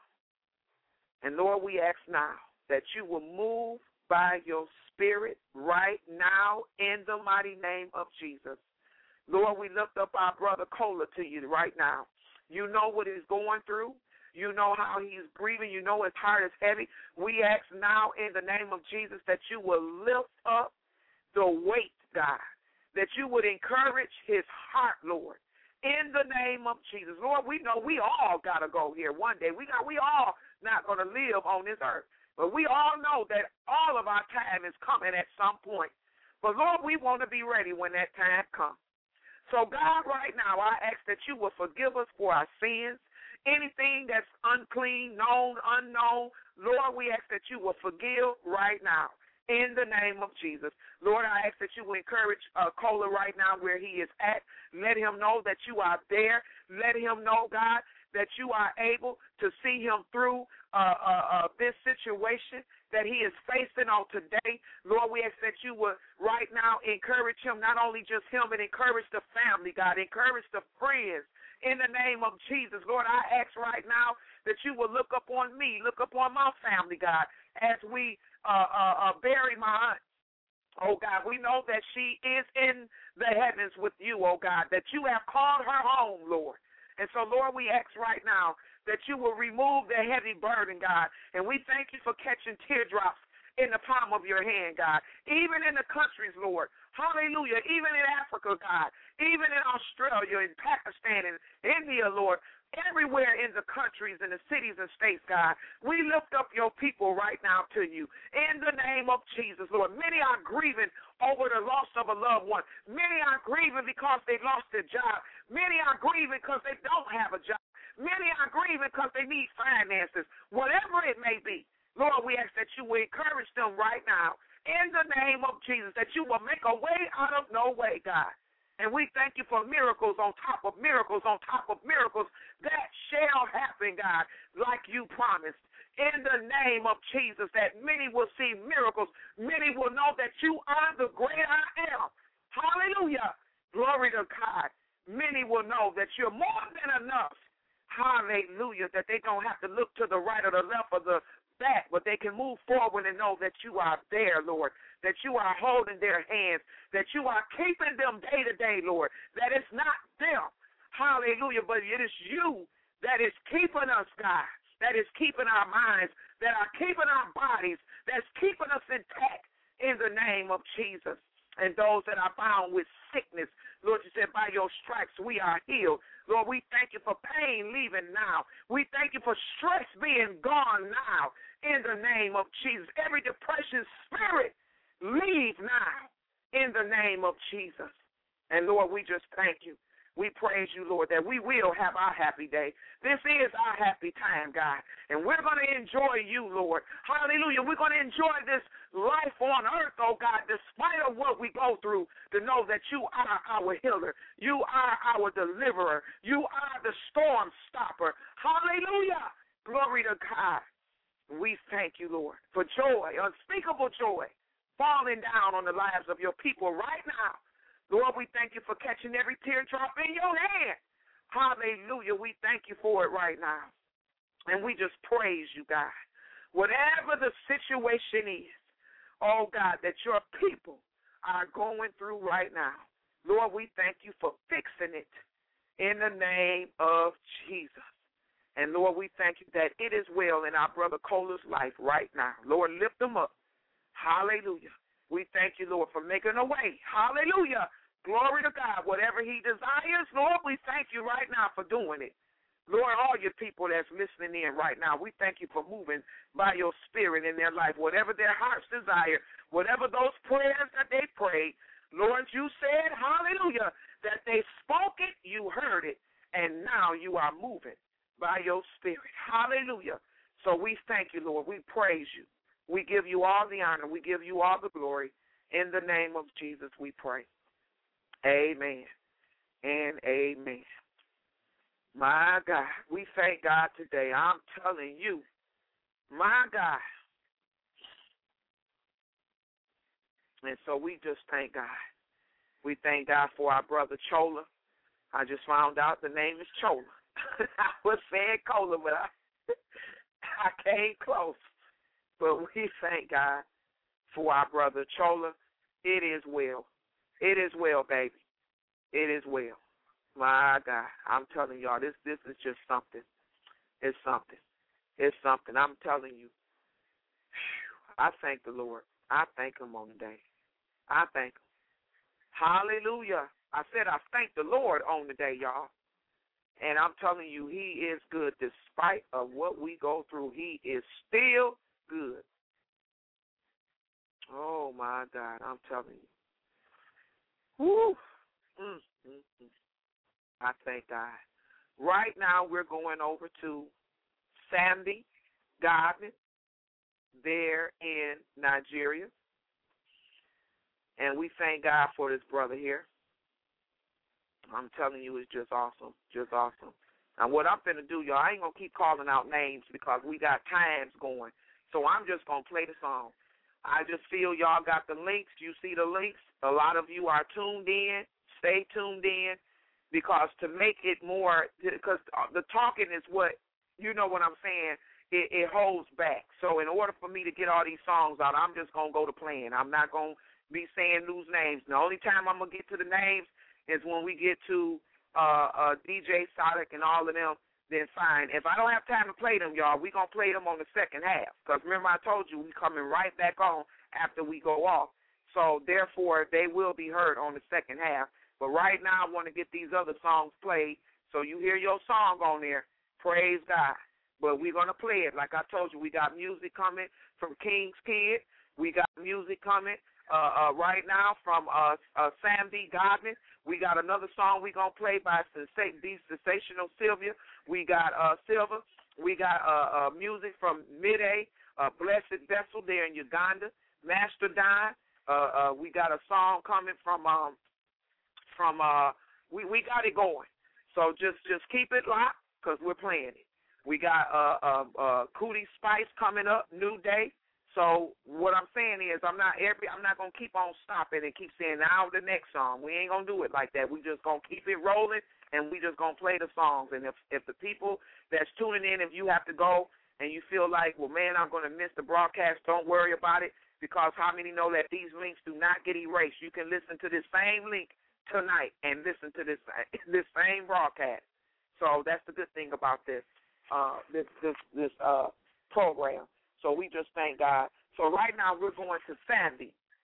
S4: And, Lord, we ask now that you will move by your Spirit right now in the mighty name of Jesus. Lord, we lift up our brother Cola to you right now. You know what he's going through. You know how he's grieving. You know his heart is heavy. We ask now in the name of Jesus that you will lift up the weight, God, that you would encourage his heart, Lord, in the name of Jesus. Lord, we know we all got to go here one day. We got, we all not going to live on this earth. But we all know that all of our time is coming at some point. But, Lord, we want to be ready when that time comes. So, God, right now, I ask that you will forgive us for our sins, anything that's unclean, known, unknown. Lord, we ask that you will forgive right now in the name of Jesus. Lord, I ask that you will encourage uh, Cola right now where he is at. Let him know that you are there. Let him know, God, that you are able to see him through uh, uh, uh, this situation that he is facing on today. Lord, we ask that you would right now encourage him, not only just him, but encourage the family, God, encourage the friends in the name of Jesus. Lord, I ask right now that you will look upon me, look upon my family, God, as we uh, uh, uh, bury my aunt. Oh, God, we know that she is in the heavens with you, oh, God, that you have called her home, Lord. And so, Lord, we ask right now that you will remove the heavy burden, God. And we thank you for catching teardrops in the palm of your hand, God. Even in the countries, Lord. Hallelujah. Even in Africa, God. Even in Australia, in Pakistan, and India, Lord. Everywhere in the countries and the cities and states, God, we lift up your people right now to you. In the name of Jesus, Lord. Many are grieving over the loss of a loved one. Many are grieving because they lost their job. Many are grieving because they don't have a job. Many are grieving because they need finances. Whatever it may be, Lord, we ask that you will encourage them right now. In the name of Jesus, that you will make a way out of no way, God. And we thank you for miracles on top of miracles on top of miracles that shall happen, God, like you promised. In the name of Jesus, that many will see miracles. Many will know that you are the great I am. Hallelujah. Glory to God. Many will know that you're more than enough. Hallelujah. That they don't have to look to the right or the left or the back, but they can move forward and know that you are there, Lord, that you are holding their hands, that you are keeping them day to day, Lord, that it's not them, hallelujah, but it is you that is keeping us, God, that is keeping our minds, that are keeping our bodies, that's keeping us intact in the name of Jesus. And those that are bound with sickness, Lord, you said by your stripes we are healed. Lord, we thank you for pain leaving now. We thank you for stress being gone now in the name of Jesus. Every depression spirit, leave now in the name of Jesus. And Lord, we just thank you. We praise you, Lord, that we will have our happy day. This is our happy time, God, and we're going to enjoy you, Lord. Hallelujah. We're going to enjoy this life on earth, oh God, despite of what we go through, to know that you are our healer. You are our deliverer. You are the storm stopper. Hallelujah. Glory to God. We thank you, Lord, for joy, unspeakable joy, falling down on the lives of your people right now. Lord, we thank you for catching every teardrop in your hand. Hallelujah. We thank you for it right now. And we just praise you, God. Whatever the situation is, oh, God, that your people are going through right now, Lord, we thank you for fixing it in the name of Jesus. And, Lord, we thank you that it is well in our brother Cola's life right now. Lord, lift him up. Hallelujah. We thank you, Lord, for making a way. Hallelujah. Glory to God. Whatever he desires, Lord, we thank you right now for doing it. Lord, all your people that's listening in right now, we thank you for moving by your spirit in their life. Whatever their hearts desire, whatever those prayers that they prayed, Lord, you said, hallelujah, that they spoke it, you heard it, and now you are moving by your spirit. Hallelujah. So we thank you, Lord. We praise you. We give you all the honor. We give you all the glory. In the name of Jesus, we pray. Amen and amen. My God, we thank God today. I'm telling you, my God. And so we just thank God. We thank God for our brother Chola. I just found out the name is Chola. I was saying Cola, but I, I came close. But we thank God for our brother Chola. It is well. It is well, baby. It is well. My God, I'm telling y'all, this this is just something. It's something. It's something. I'm telling you. I thank the Lord. I thank him on the day. I thank him. Hallelujah. I said I thank the Lord on the day, y'all. And I'm telling you, he is good despite of what we go through. He is still good. Oh, my God, I'm telling you. Woo. Mm, mm, mm. I thank God. Right now, we're going over to Sandy Godman there in Nigeria. And we thank God for this brother here. I'm telling you, it's just awesome, just awesome. Now, what I'm going to do, y'all, I ain't going to keep calling out names because we got times going. So I'm just going to play the song. I just feel y'all got the links. You see the links. A lot of you are tuned in. Stay tuned in because to make it more, because the talking is what, you know what I'm saying, it, it holds back. So in order for me to get all these songs out, I'm just going to go to playing. I'm not going to be saying loose names. The only time I'm going to get to the names is when we get to uh, uh, D J Sonic and all of them, then fine. If I don't have time to play them, y'all, we're going to play them on the second half. Because remember I told you we coming right back on after we go off. So, therefore, they will be heard on the second half. But right now I want to get these other songs played. So you hear your song on there. Praise God. But we're going to play it. Like I told you, we got music coming from King's Kid. We got music coming uh, uh, right now from uh, uh, Sam D. Godman. We got another song we're going to play by Sensa- the Sensational Sylvia. We got uh, Silver. We got uh, uh, music from Mid-A, uh, Blessed Vessel there in Uganda, Master Don. Uh, uh, we got a song coming from, um, from uh, we, we got it going. So just, just keep it locked because we're playing it. We got uh, uh, uh, Cootie Spice coming up, New Day. So what I'm saying is I'm not every I'm not gonna keep on stopping and keep saying now the next song. We ain't gonna do it like that. We just gonna keep it rolling and we just gonna play the songs. And if if the people that's tuning in, if you have to go and you feel like, well, man, I'm gonna miss the broadcast, don't worry about it because how many know that these links do not get erased? You can listen to this same link tonight and listen to this this same broadcast. So that's the good thing about this uh, this this this uh, program. So we just thank God. So right now we're going to Sandy.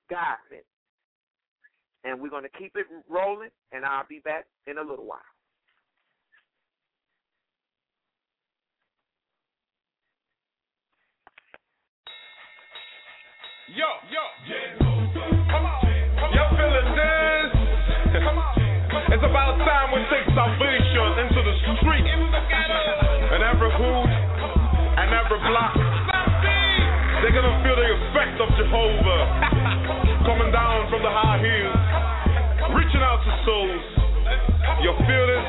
S4: guiding it. And we're going to keep it rolling, and I'll be back in a little while.
S9: Yo, yo, come on, you're feeling this? Come on, it's about time we take salvation into the street, and every hood, and every block. They're gonna feel the effect of Jehovah coming down from the high hills, reaching out to souls. You feel this?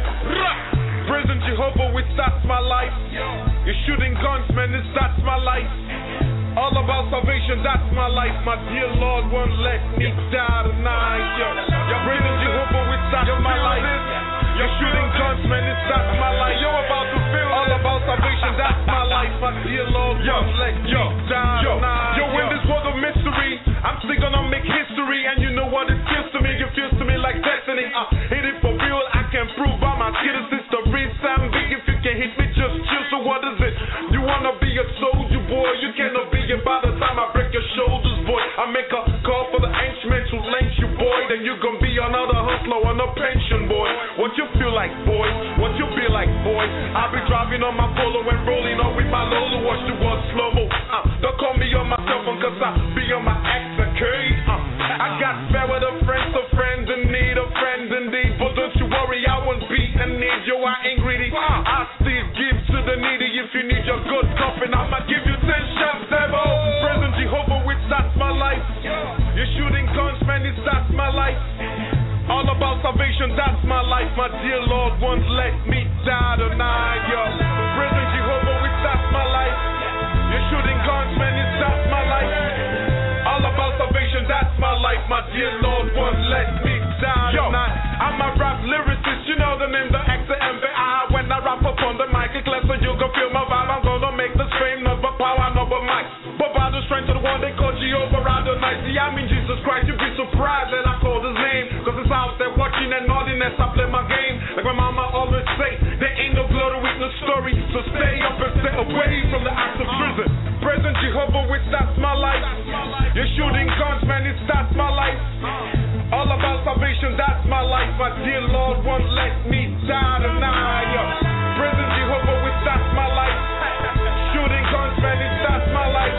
S9: Praising Jehovah, which that's my life. You're shooting guns, man, this that's my life. All about salvation, that's my life. My dear Lord won't let me die tonight. Yo, you're praising Jehovah, which that's my life. You're shooting guns, man, this that's my life. You're about to feel all about salvation, that's my life. My dear Lord won't let me die tonight. Yo, in this world of mystery, I'm still gonna make history. And you know what it feels to me? It feels to me like destiny. I hit it for real, I can prove by my skills. It's the reason I'm big. If you can hit me, just chill. So what is it? You wanna be a soldier, boy? You cannot be. And by the time I break your shoulders, boy, I make a call for the henchman to lynch you, boy. Then you gon' be another hustler on a pension, boy. What you feel like, boy? What you feel like, boy? I'll be driving on my Polo and rolling up with my Lolo. Watch the world slow-mo. Uh, don't call me on my cell phone, cause I be on my ex, okay? Uh, I got fair with a friend, so friends in need of friends indeed. But don't you worry, I won't be in need. Yo, I ain't greedy. I still give to the needy. If you need your good coffin, I'ma give you ten shots, devil. Present Jehovah, which that's my life. You're shooting guns, man, it's that's my life. All about salvation, that's my life. My dear Lord won't let me die tonight, yo. Present Jehovah, which that's my life. You're shooting guns, man, it's that's my life. All about salvation, that's my life. My dear Lord won't let me die tonight. I'm a rap lyricist, you know the name, the X M V I. When I rap up on the mic, it's clear so you can feel my vibe. I'm gonna make this fame, not but power, not but mic. But by the strength of the one they call Jehovah Adonai. See, I mean Jesus Christ, you'd be surprised that I called his name. Cause it's out there watching and naughtiness, I play my game. Like my mama always say, there ain't no glory with no story. So stay up and stay away from the acts of prison. Present Jehovah, which that's my life. You're shooting guns, man, it's that's my life. All about salvation, that's my life. My dear Lord won't let me die tonight. Present Jehovah, which that's my life. Shooting guns, man, it's that's my life.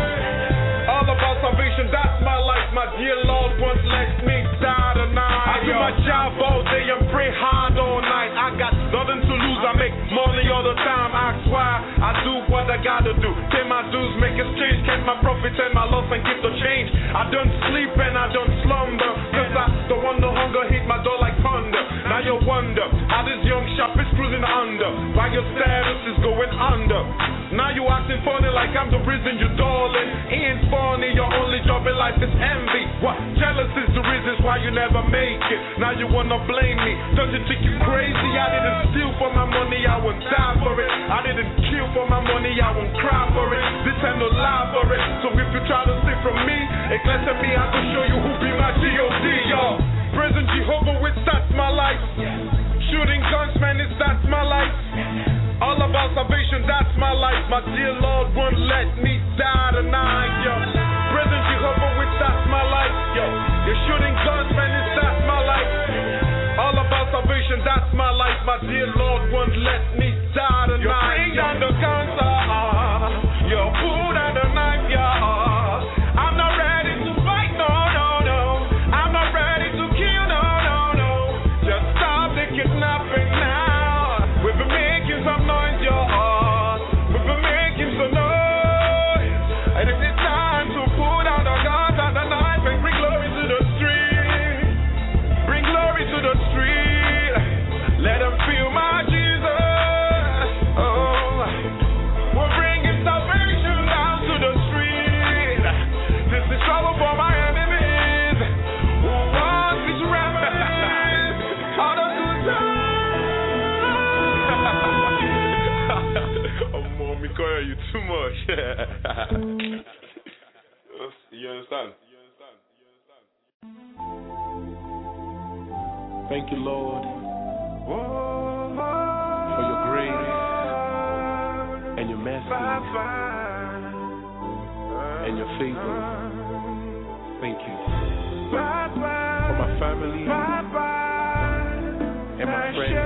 S9: All about salvation, that's my life. My dear Lord won't let me die tonight. I do my job all day and pray hard all night. I got nothing to lose, I make money all the time. Ask why, I do what I gotta do. Pay my dues, make exchange, count my profits and my loss and keep the change. I don't sleep and I don't slumber, cause I don't want no hunger hit my door like thunder. Now you wonder how this young shop is cruising under, while your status is going under. Now you acting funny like I'm the prison you darling. Ain't funny, your only job in life is envy. What? Jealousy is the reasons why you never make it. Now you wanna blame me, don't you think you crazy? I didn't steal for my money, I won't die for it. I didn't kill for my money, I won't cry for it. This ain't no lie for it. So if you try to steal from me, it glad to me I can show you who be my G O D, y'all. Present Jehovah, which that's my life. Shooting guns, man, it's that's my life. All about salvation, that's my life. My dear Lord won't let me die tonight, yo. Present Jehovah, which that's my life, yo. You're shooting guns, man, it's that's my life. All about salvation, that's my life. My dear Lord won't let me die tonight. You bring down the guns, uh, you pull down the knife, yo. I'm not ready to fight, no, no, no. I'm not ready to kill, no, no, no. Just stop the kidnapping now. We've been making some noise, yo. We've been making some noise. And it's time to pull down the guns and the knife and bring glory to the street. Bring glory to the street. Let them feel my Jesus. Oh, we're bringing salvation down to the street. This is trouble for my enemies who want me to reminisce all the good times. Oh, mommy, Koya, you too much. You understand? Thank you, Lord, for your grace and your mercy and your favor. Thank you. Bye-bye. For my family. Bye-bye. And my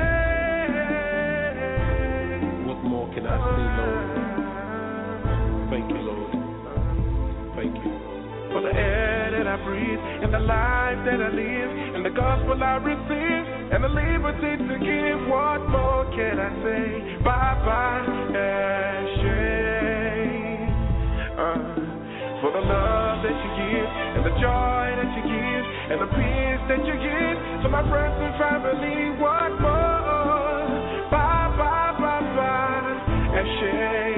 S9: friends. What more can I say, Lord? Thank you, Lord. Thank you. For the air that I breathe, and the life that I live, and the gospel I receive, and the liberty to give. What more can I say? Bye-bye, Ashay. Uh, for the love that you give, and the joy that you give, and the peace that you give to my friends and family. What more? Bye-bye, bye-bye, Ashay.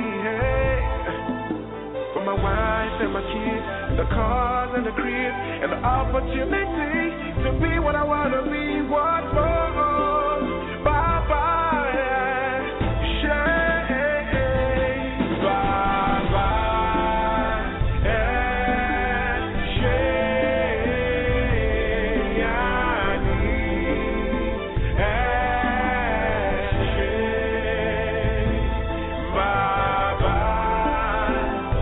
S9: For my wife and my kids, the cars and the crib, and the opportunity to be what I want to be. What more? Bye-bye, Shay. Bye-bye, Shay. I need Shay. Bye-bye,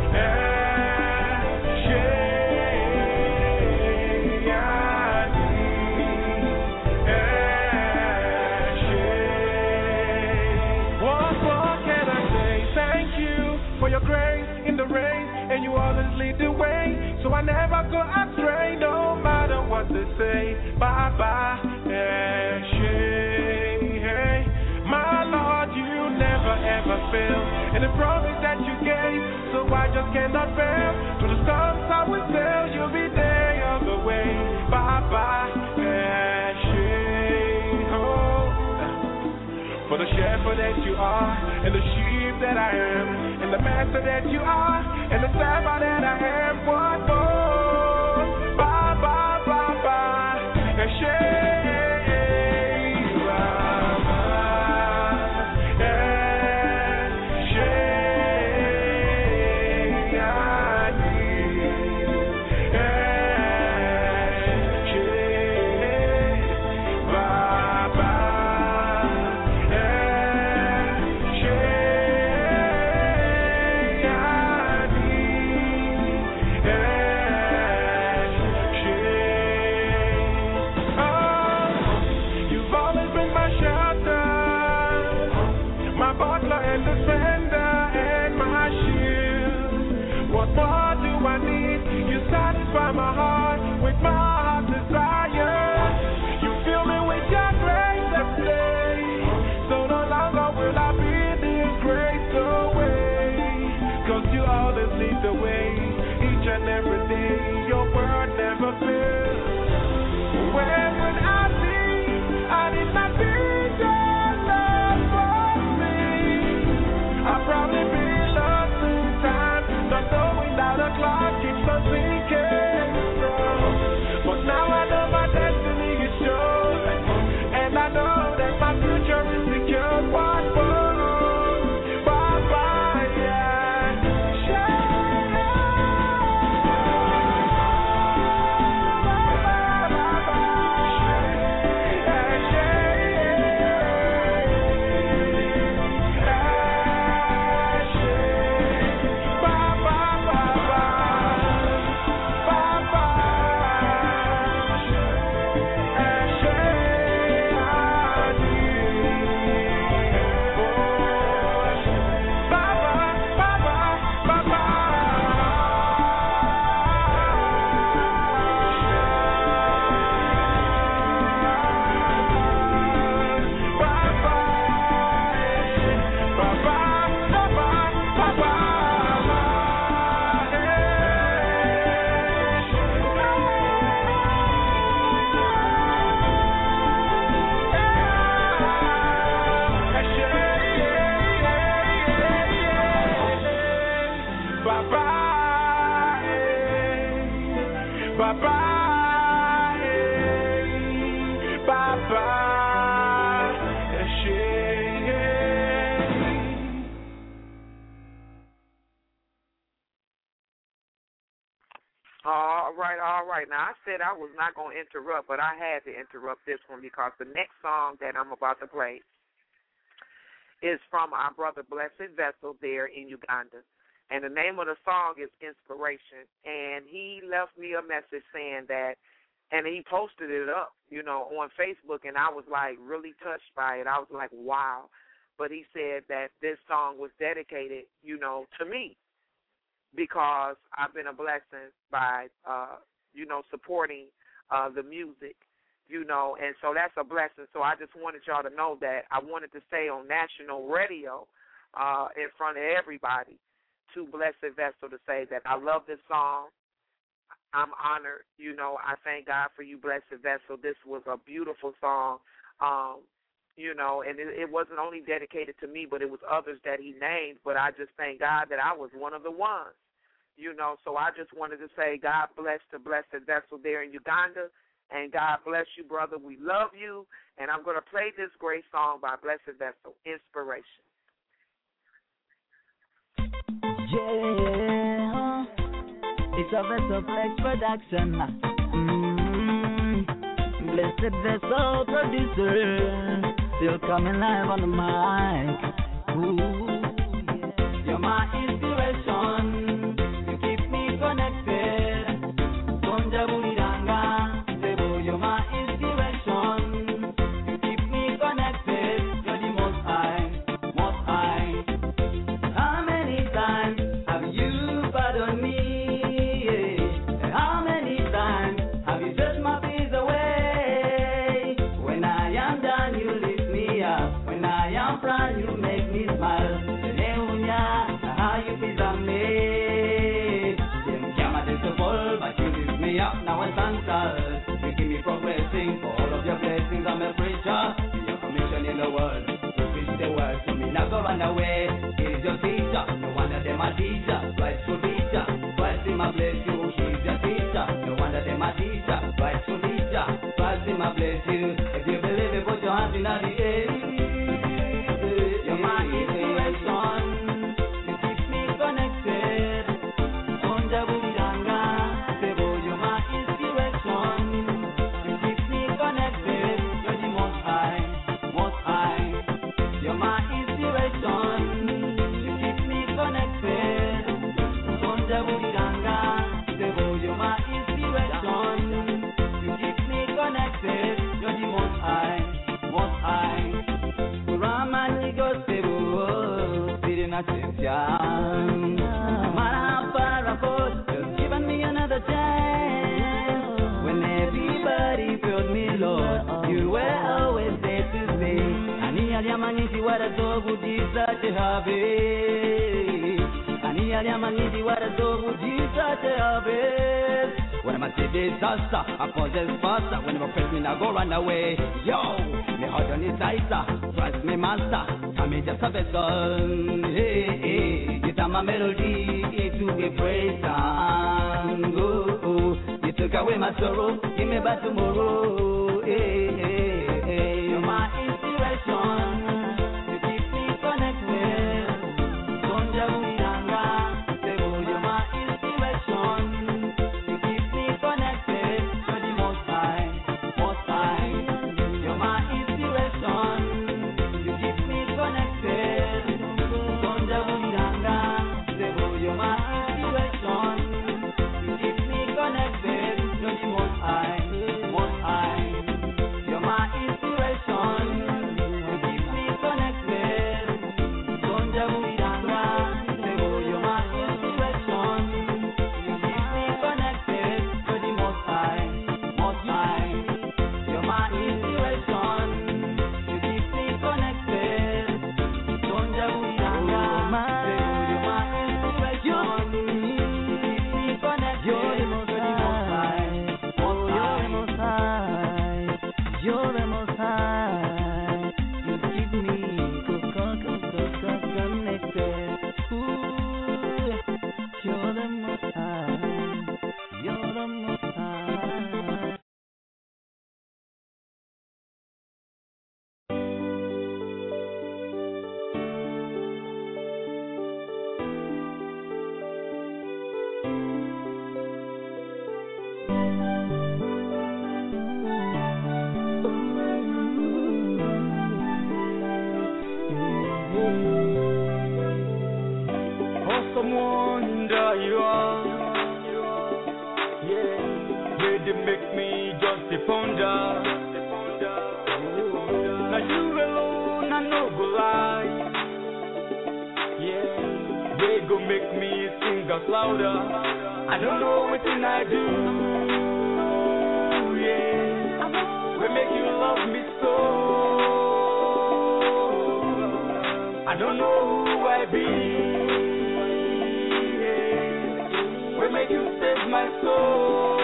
S9: and you always lead the way, so I never go astray, no matter what they say. Bye-bye, Ashay. Hey, my Lord, you never ever fail, and the promise that you gave, so I just cannot fail. To the storms I will sail, you'll be there all the way. Bye-bye, Ashay. Oh, for the shepherd that you are, and the sheep that I am, and the master that you are, and the servant that I am. What more? Bye, bye, bye, bye. Ashay. Bye, bye. Ashay. I need Ashay. Bye, bye. Satisfy my heart with my heart's desire. You fill me with your grace every day, so no longer will I be disgraced away. Cause you always lead the way, each and every day. Your word never fails. Where would I be? I did not be your love for me. I'd probably be lost in time, not knowing that a clock keeps us sinking. But now I know my destiny is sure, and I know that my future is secure. What for? Bye-bye, yeah.
S4: All right, all right. Now, I said I was not going to interrupt, but I had to interrupt this one because the next song that I'm about to play is from our brother Blessed Vessel there in Uganda. And the name of the song is Inspiration. And he left me a message saying that, and he posted it up, you know, on Facebook, and I was, like, really touched by it. I was like, wow. But he said that this song was dedicated, you know, to me because I've been a blessing by, uh, you know, supporting uh, the music, you know, and so that's a blessing. So I just wanted y'all to know that I wanted to stay on national radio uh, in front of everybody to Blessed Vessel to say that I love this song. I'm honored. You know, I thank God for you, Blessed Vessel. This was a beautiful song, um, you know, and it, it wasn't only dedicated to me, but it was others that he named. But I just thank God that I was one of the ones, you know. So I just wanted to say God bless the Blessed Vessel there in Uganda, and God bless you, brother. We love you, and I'm going to play this great song by Blessed Vessel, Inspiration.
S10: Yeah, it's a Vessel Flex production. Mm-hmm. Blessed Vessel producer, still coming live on the mic. Ooh, yeah. You're my inspiration, you keep me connected. Sonja Buliranga, Sebo, you're my inspiration, you keep me connected. You're the most high, most high. How many times have you pardoned me? Yeah. How many times have you touched my fears away? When I am down, you lift me up. When I am proud, you make me smile. Neunya, how you feel on me? Them camera disappointed, but you lift me up. Now I'm thankful. You keep me progressing for all of your blessings. I'm a preacher. Your commission in the world. You preach the word to me. Now go run away. He's your teacher. No wonder them a teacher. Right school teacher. Christ him a bless you. He's your teacher. No wonder them a teacher. Right school teacher. Christ him a bless you. If you believe it, put your hands in the air. You're my inspiration. You keep me connected. Sonja Buliranga, Sebo, you're my inspiration. You keep me connected. You're the most high, most high. You're my inspiration. You keep me connected. Sonja Buliranga, Sebo, you're my inspiration. You keep me connected. You're the most high, most high. Kuramanigo Sebo, sitting at Christian. No matter how far I fall, you've given me another chance. When everybody failed me, Lord, you were always there to say, Ani aliamanishi warazogu jisa chehave. Ani aliamanishi warazogu jisa chehave. When I'm a disaster, I possess faster. When you press me, I go run away. Yo, me heart on his sizer. Trust me, master. Tell me just a vessel. Hey, hey, you tell my melody to be praised. And oh, oh, you took away my sorrow. Give me back tomorrow. Hey, hey, hey. You're my inspiration. You keep me connected. Sonja Buliranga, Sebo, you're my inspiration. You keep me connected. You're the most high, most high. You're my inspiration. You keep me connected. Sonja Buliranga, Sebo, you're my inspiration. You keep me connected. You're the most high, most high. You're my inspiration. You keep me connected. Sonja Buliranga, Sebo, you're my inspiration. You keep me connected. You're the most high, most high. You're my inspiration. You keep me connected. Sonja Buliranga, Sebo, you're my inspiration. You keep me connected. You're the most high, most high. You're the most high. You keep me co- co- co- co- co- connected. Ooh, you're the most high. You're the most high. Ooh.
S11: no go lie. Yeah, they go make me sing us louder. I don't know what thing I do. Yeah, we make you love me so. I don't know who I be. Yeah, we make you save my soul.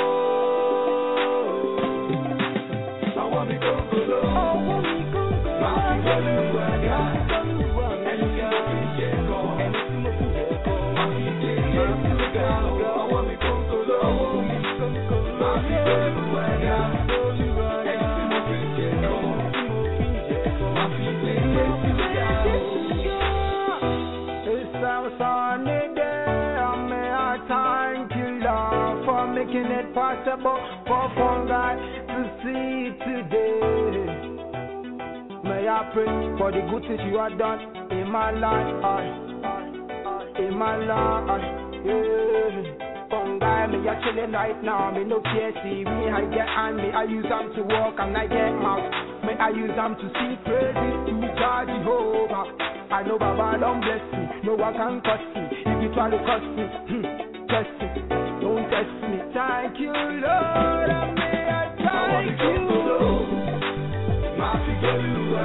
S11: I want me go go low. I want me go go low. I want me go go making it possible for fungi to see today. May I pray for the good things you have done in my life, in my life. Yeah. Fungi, me a chillin' right now. Me no care see me I get and me I use them to walk and I get mouth. Me I use them to sing praises to God Jehovah. I know Baba don't bless me, no one can curse me. If you try to curse me, test me. Don't test me. Thank you, Lord. I may I thank you. My figure,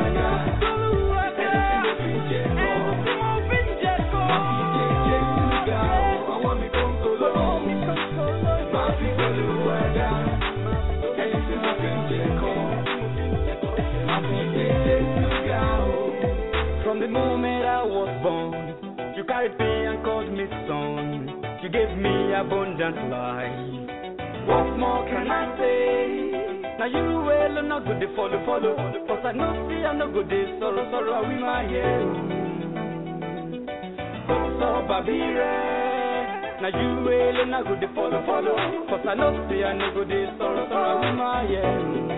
S11: from the moment I was born, you carried me and called me son. You gave me abundant life. What more can I say? Now you will not go to follow, follow. Cause I know see I no go to sorrow, sorrow with my head. So Babire. Now you will not go to follow, follow. Cause I know see I no go to sorrow, sorrow with my head.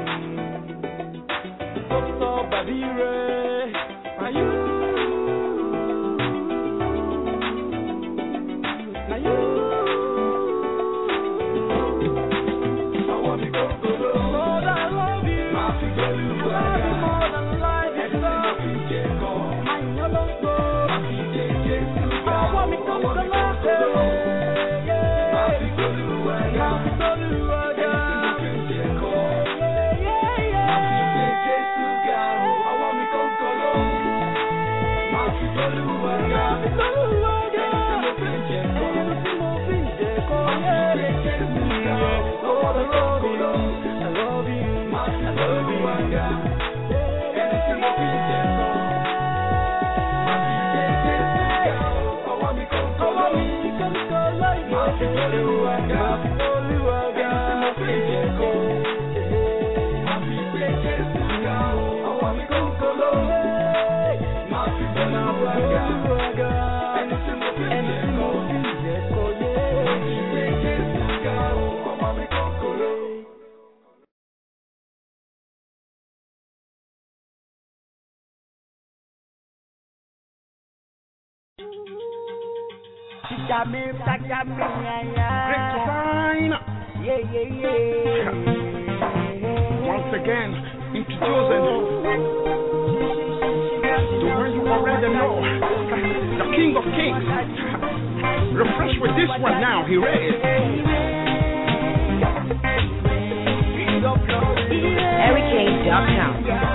S11: So Babire. Now you. Now you.
S7: Great design. Yeah, yeah, yeah. Once again, introducing the one you already know, the King of Kings. Refresh with this one now. He read.
S1: Eric K dot com.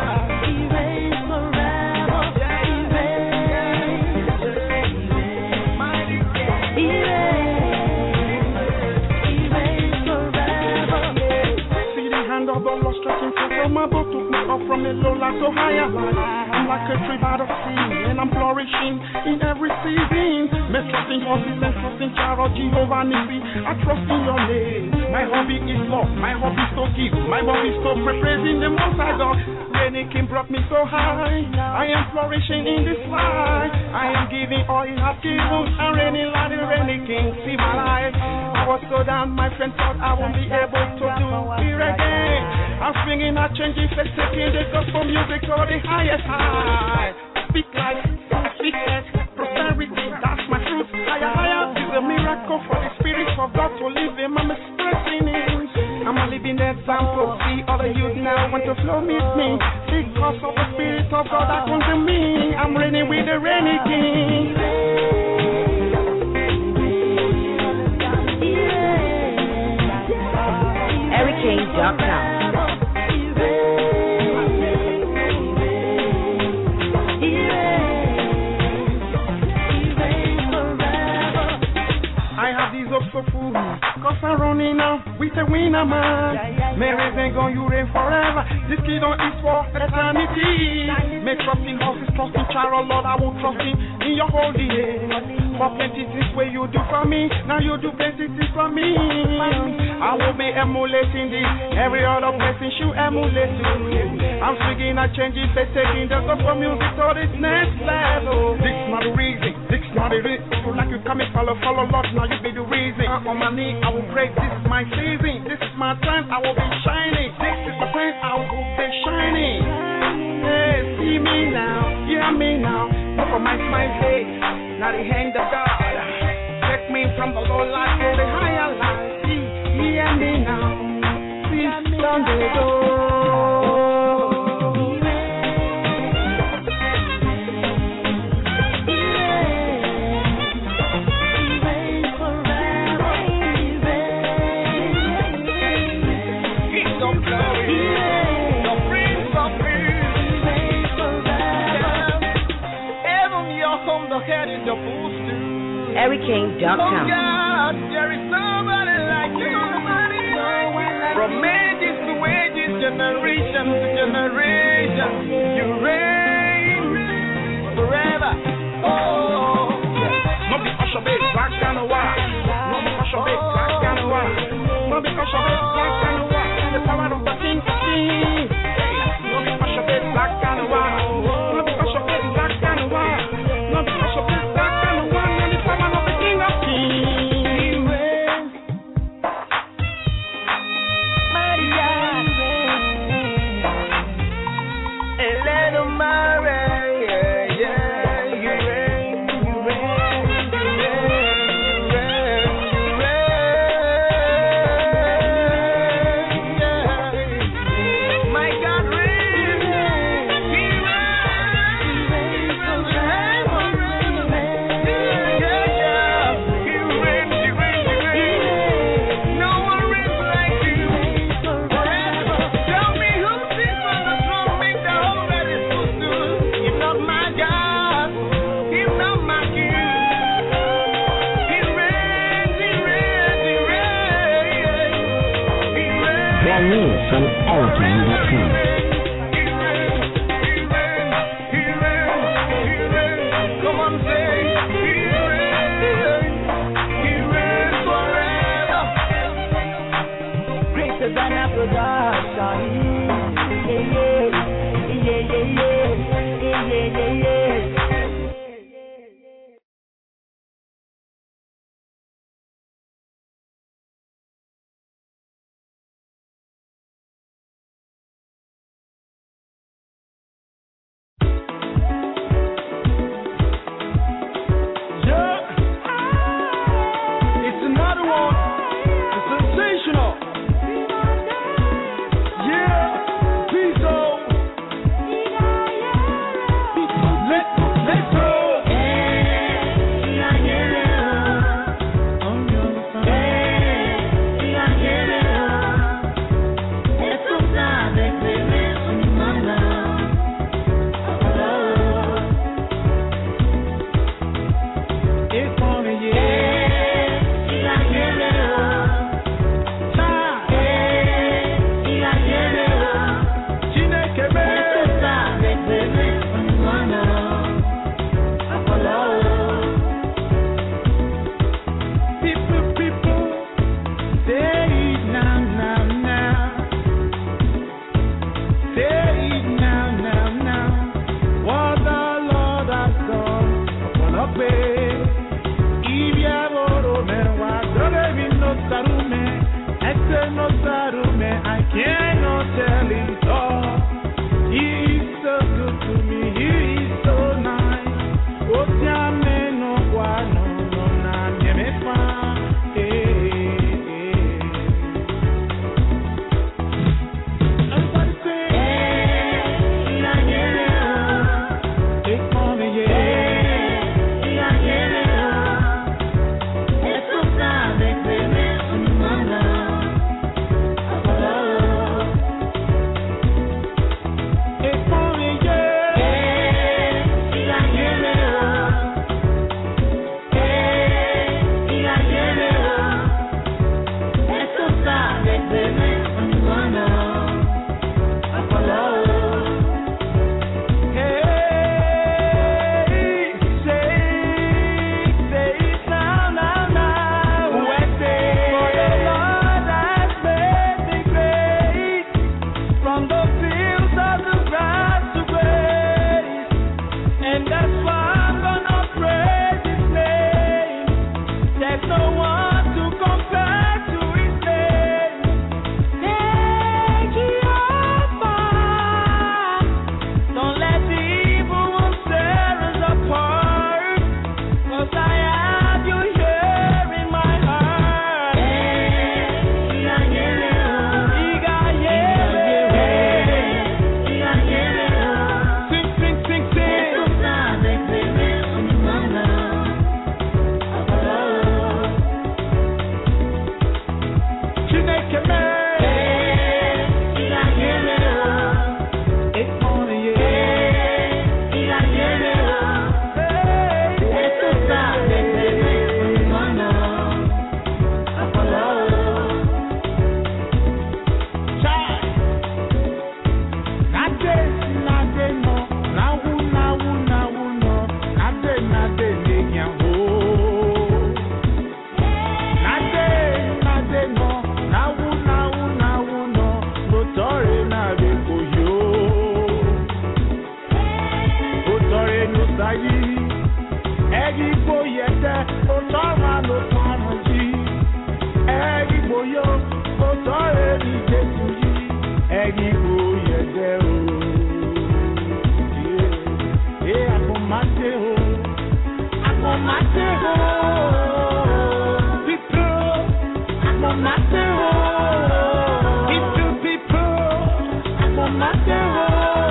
S7: Stretching from above, took me up from a low life to higher life. I'm like a tree by the sea, and I'm flourishing in every season. Me trusting horses and trusting Child Jehovah Nissi. I trust in your name. My hobby is love, my hobby is to give, my hobby is to praising the Most High God. Rainy King brought me so high. I am flourishing in this life. I am giving all He has given, and Rainy Lord, Rainy King, see my life. I was so down, my friend thought I won't be able to do it again. I'm singing, I change it, let's taking the gospel music to the highest high. Speak life, speak death, prosperity, that's my truth. Higher, higher is a miracle for the Spirit of God to live in. I'm expressing it.
S12: I'm a living example. See all the youth now want to flow with me. Because of the Spirit of God that comes to me. I'm reigning with the reigning King.
S1: Eric King dot com.
S12: So fool, cause I'm running now with a winner man. Mary's ain't gonna you reign forever. This kid on is for eternity. May trust in horses, trust in child, Lord, I will trust in in your holy name. For plenty things where you do for me, now you do plenty things for me. I will be emulating this, every other person should emulate it. I'm swinging and changing, they taking the stuff for music to this next level. This not the reason, this not the reason. So like you come and follow, follow Lord, now you be the reason. I'm on my knee, I will pray, this is my season. This is my time, I will be shining. This is my time, I will be shining. Hey, see me now, hear me now. Look at my smile face, now the hand of God. Take me from the low life to the higher life. See, hear me now, see down the door.
S1: Eric King dot com.
S12: Oh God, there is nobody like you. From ages to ages, generation to generation, you reign forever. Oh, no because of it, black and white. No because of it, black and white. No because of it, black and white. The power of the King of Kings. No because of it, black and white. No because of it, black and white. No because of it, black and white.
S1: From Eric King dot com.
S10: Greater than a production. Yeah, yeah, yeah, yeah, yeah, yeah, yeah.
S7: jẹ ó tọ́ra ló tọ́ra jí ẹ̀yìn bóyá ó tọ́ èyí jésù yìí ẹ̀yìn bóyá jẹ́ o. Ẹ àpòmáté o àpòmáté o people àpòmáté o people people àpòmáté o.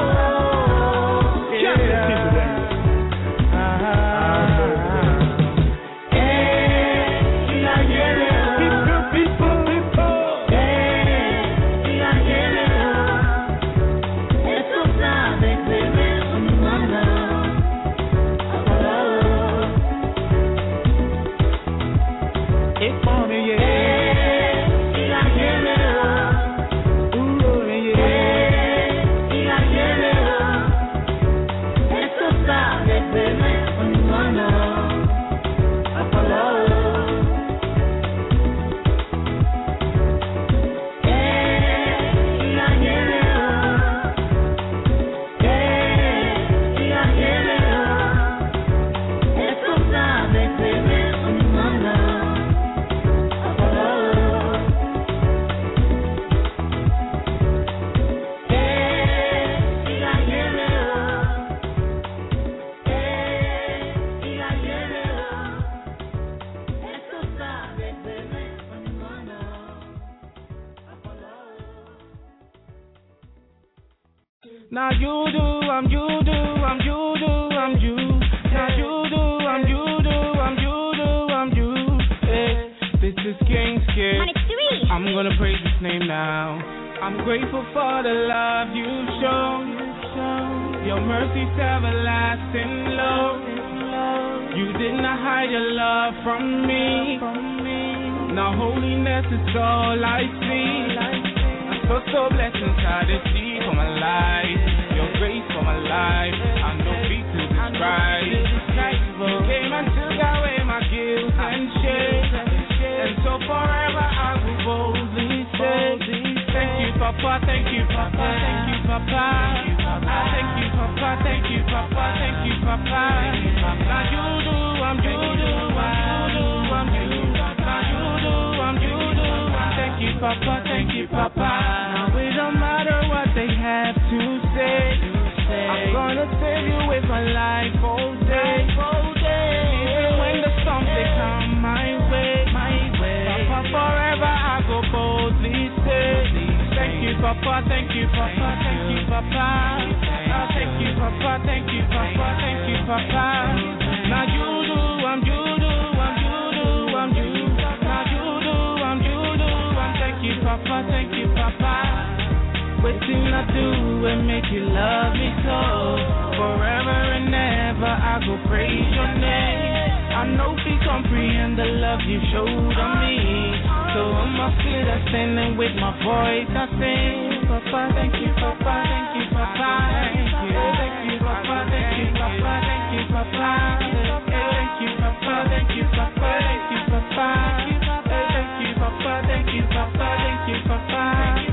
S2: Now you do, I'm you do, I'm you do, I'm you. Now you do, I'm you do, I'm you do, I'm you. Hey, this is King Skid. I'm gonna praise His name now. I'm grateful for the love you've shown. Your mercy's everlasting love. You did not hide your love from me. Now holiness is all I see. I'm so so blessed inside the sea for my life. Your grace for my life. I'm no feet to describe. You came and took away my guilt and shame. And so forever I will boldly say, thank you, Papa, thank you, Papa, thank you, Papa. Thank you, Papa, thank you, Papa, thank you, Papa. Now you do, I'm you do, I'm you do, I'm you. Now you do, I'm you do. Thank you, Papa, thank you, Papa. Now it don't matter what they have to say. I'm gonna save you with my life all day. Even when the storms they come my way, my way. Papa, forever I go boldly say, thank you, Papa, thank you, Papa, thank you, Papa. Now thank you, Papa, thank you, Papa, thank you, Papa. Now you do, I'm you do, I'm you do, I'm you. Now you do, I'm you do, I'm thank you, Papa, thank you, Papa. Waiting I do and make you love me so. Forever and ever I go praise your name. I know you comprehend the love you showed on me. So on my feet I stand and with my voice I sing. Papa, thank you, Papa, thank you, Papa. Thank you, thank you, Papa, thank you, Papa, thank you, Papa. Thank you, Papa, thank you, Papa, thank you, Papa. Thank you, Papa, thank you, Papa, thank you, Papa.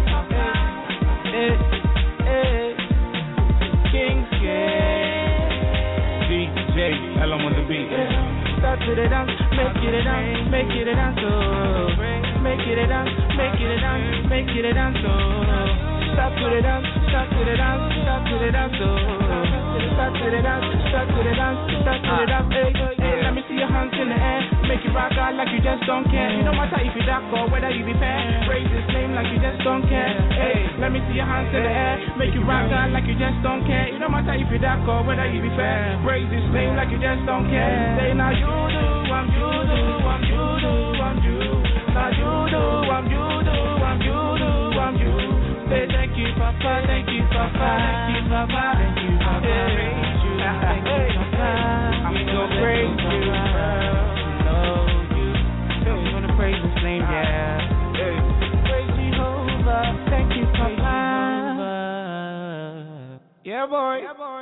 S2: Hey, hey, King Skate. D J, L M on the beat. Start to the dance, make it a dance, make it a dance, oh. Make it a dance, make it a dance, make it a dance, oh. Start to the dance, start to the dance, start to the dance, oh. Start to the dance, start to the dance, start to the dance, hey, hey. Let me see your hands in the air, make it rock out like you just don't care. You no matter if you dark or whether you be fair, praise His name like you just don't care. Hey, let me see your hands in the air, make it rock out like you just don't care. You no matter if you dark or whether you be fair, praise His name like you just don't care. Say now you do, I'm you do, I'm you do, I'm you. Now you do, I'm you do, I'm you do, I'm you. Say thank you, Papa, thank you, Papa, thank you, Papa, thank you, Papa. Praise you, thank you, Papa. I'm gonna praise you, know you. I'm gonna praise His name, yeah. Praise Jehovah, thank you, Papa. Yeah, boy. Yeah, boy.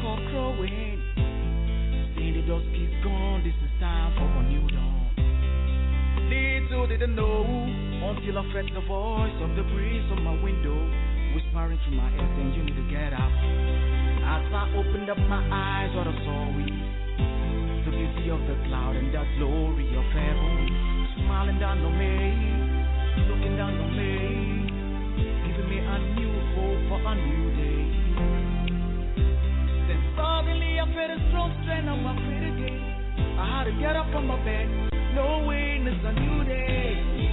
S5: cock crowing. Seeing the dusk is gone, this is time for a new dawn. Little didn't know until I felt the voice of the breeze on my window, whispering through my ear saying you need to get up. As I opened up my eyes, what I saw was the beauty of the cloud and the glory of heaven, smiling down on me, looking down on me, giving me a new hope for a new day. Then suddenly I felt a strong strain on my feet again. I had to get up from my bed, knowing it's a new day.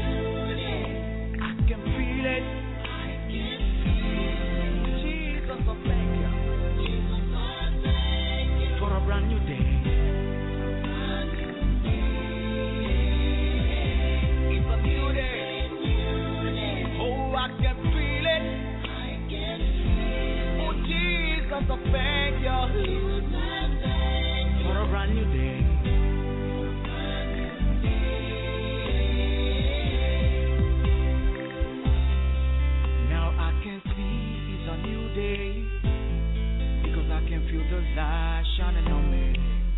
S5: I can feel it. I can feel it. Jesus, I thank you. Jesus, I thank you for a brand new day. It's a new day. Oh, I can feel it. I can feel it. Oh, Jesus, I thank you for a brand new day. Because I can feel the light shining on me.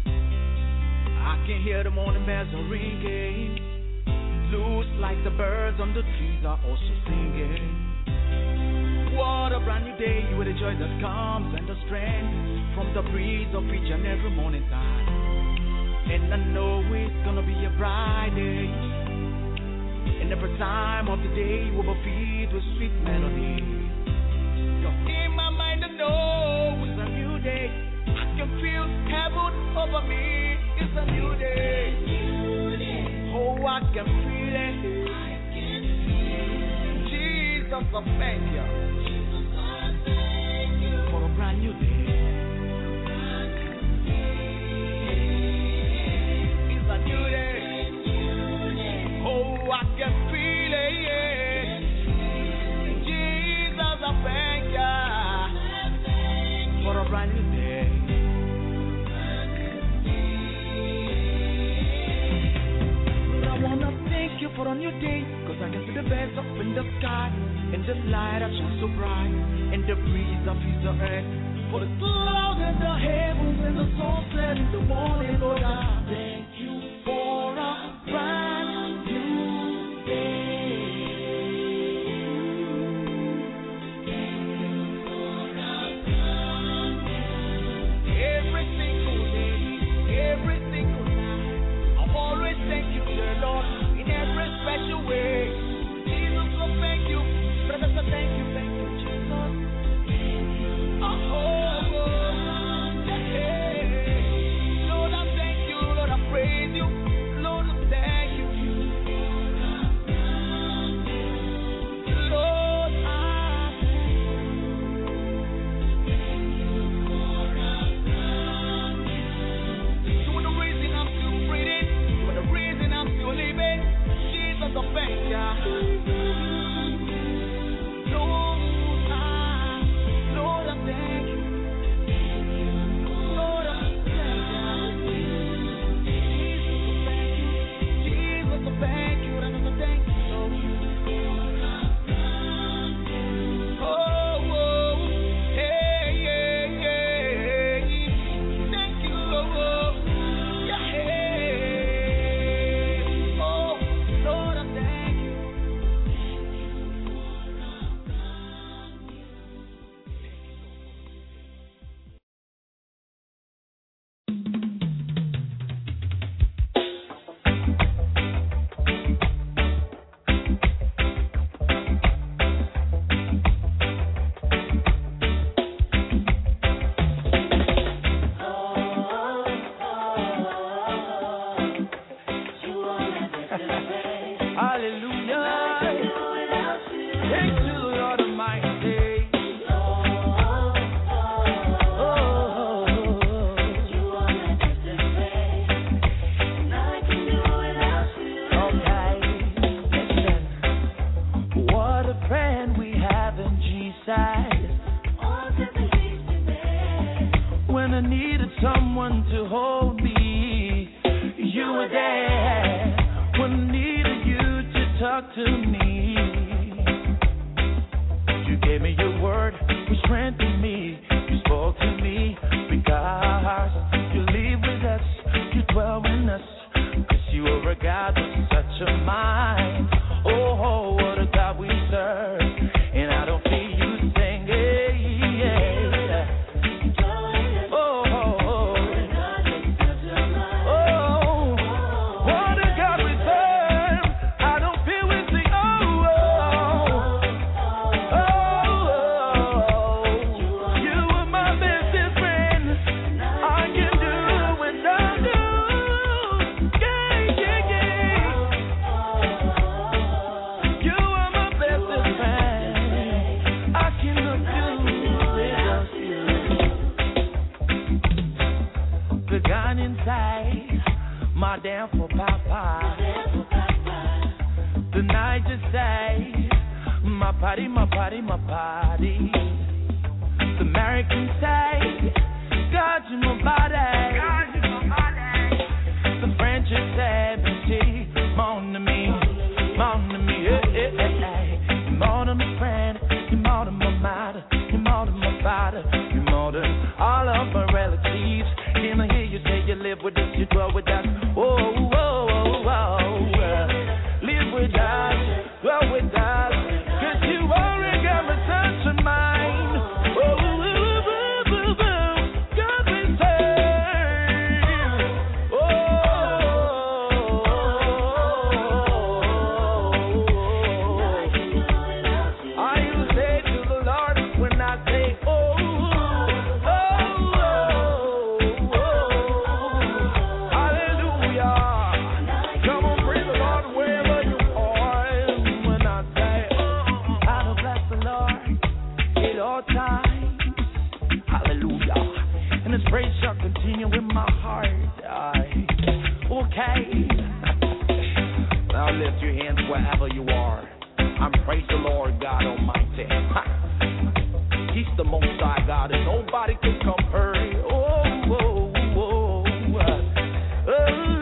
S5: I can hear the morning bells are ringing. Loose like the birds on the trees are also singing. What a brand new day with the joy that comes and the strength from the breeze of each and every morning time. And I know it's gonna be a bright day. And every time of the day will be filled with sweet melody. In my mind I know it's a new day. I can feel heaven over me. It's a new day. Oh, I can feel it. I can feel it. Jesus, I thank you. Jesus, I thank you for a brand new day. It's a new day. Oh, I can feel it. Jesus, I thank you for a brand new day. Lord, I wanna thank you for a new day, cause I can see the birds up in the sky, and the light that shines so bright, and the breeze that fills the earth, for the clouds and the heavens and the sunset in the morning. Lord, I thank you for a brand new day. Lord, in every special way. Jesus, oh, thank you. Brothers, oh, thank you, thank you, Jesus. Oh, oh, oh. Hey. Lord, I thank you. Lord, I praise you. Lord, I thank you. Lord, I thank you for a brand new. You were the reason I'm still breathing. You were the reason I'm still living. Jesus, I thank you. Lord, I, Lord, I thank you. Lord, I thank you. Jesus, I thank you. Jesus, I thank you. And I thank you, Lord. Oh, oh, hey, yeah, yeah. Thank you, Lord. Yeah, hey. Oh, Lord, I thank you. Hallelujah. Thank you, Lord Almighty. Oh, you are my distant friend, and I can do without you. Okay, listen. What a friend we have in Jesus. All to believe in me. When I needed someone to hold me, you were there. When I needed you to talk to me, you gave me your word, you strengthened me, you spoke to me, because
S13: God with such a mind. Oh, what a God we serve. And I don't feel you singing. Yeah. Oh, oh, oh. Oh, what a God we serve. I don't feel we sing. Oh, oh, oh, oh. You are my bestest friend. I can do without you. Yeah, yeah, yeah. You are my bestest friend. I cannot do without you. The gun inside, my damn for Papa. The night just say, my body, my body, my body. The American say, God, you my body. The French is seventy, mon ami, mon ami, eh, eh, eh, eh. You're more than my friend, you're more than my mother, you're more than my father, you're more than all of my relatives. Can I hear you say you live with us, you dwell with us? Oh, oh, oh, oh, oh. Live with us, dwell with us, 'cause you already got my touch of mine. Oh, oh, oh, oh, oh, God we serve. Oh, I will say to the Lord when I say, oh, oh, oh, oh, hallelujah. Come on, praise the Lord wherever you are. When I say, oh, I will bless the Lord at all times. Hallelujah. And His praise shall continue in my heart. Aye. Okay. Now lift your hands wherever you are. I'm praise the Lord God Almighty. Ha. He's the most high God and nobody can compare. Oh, oh, oh, oh, oh.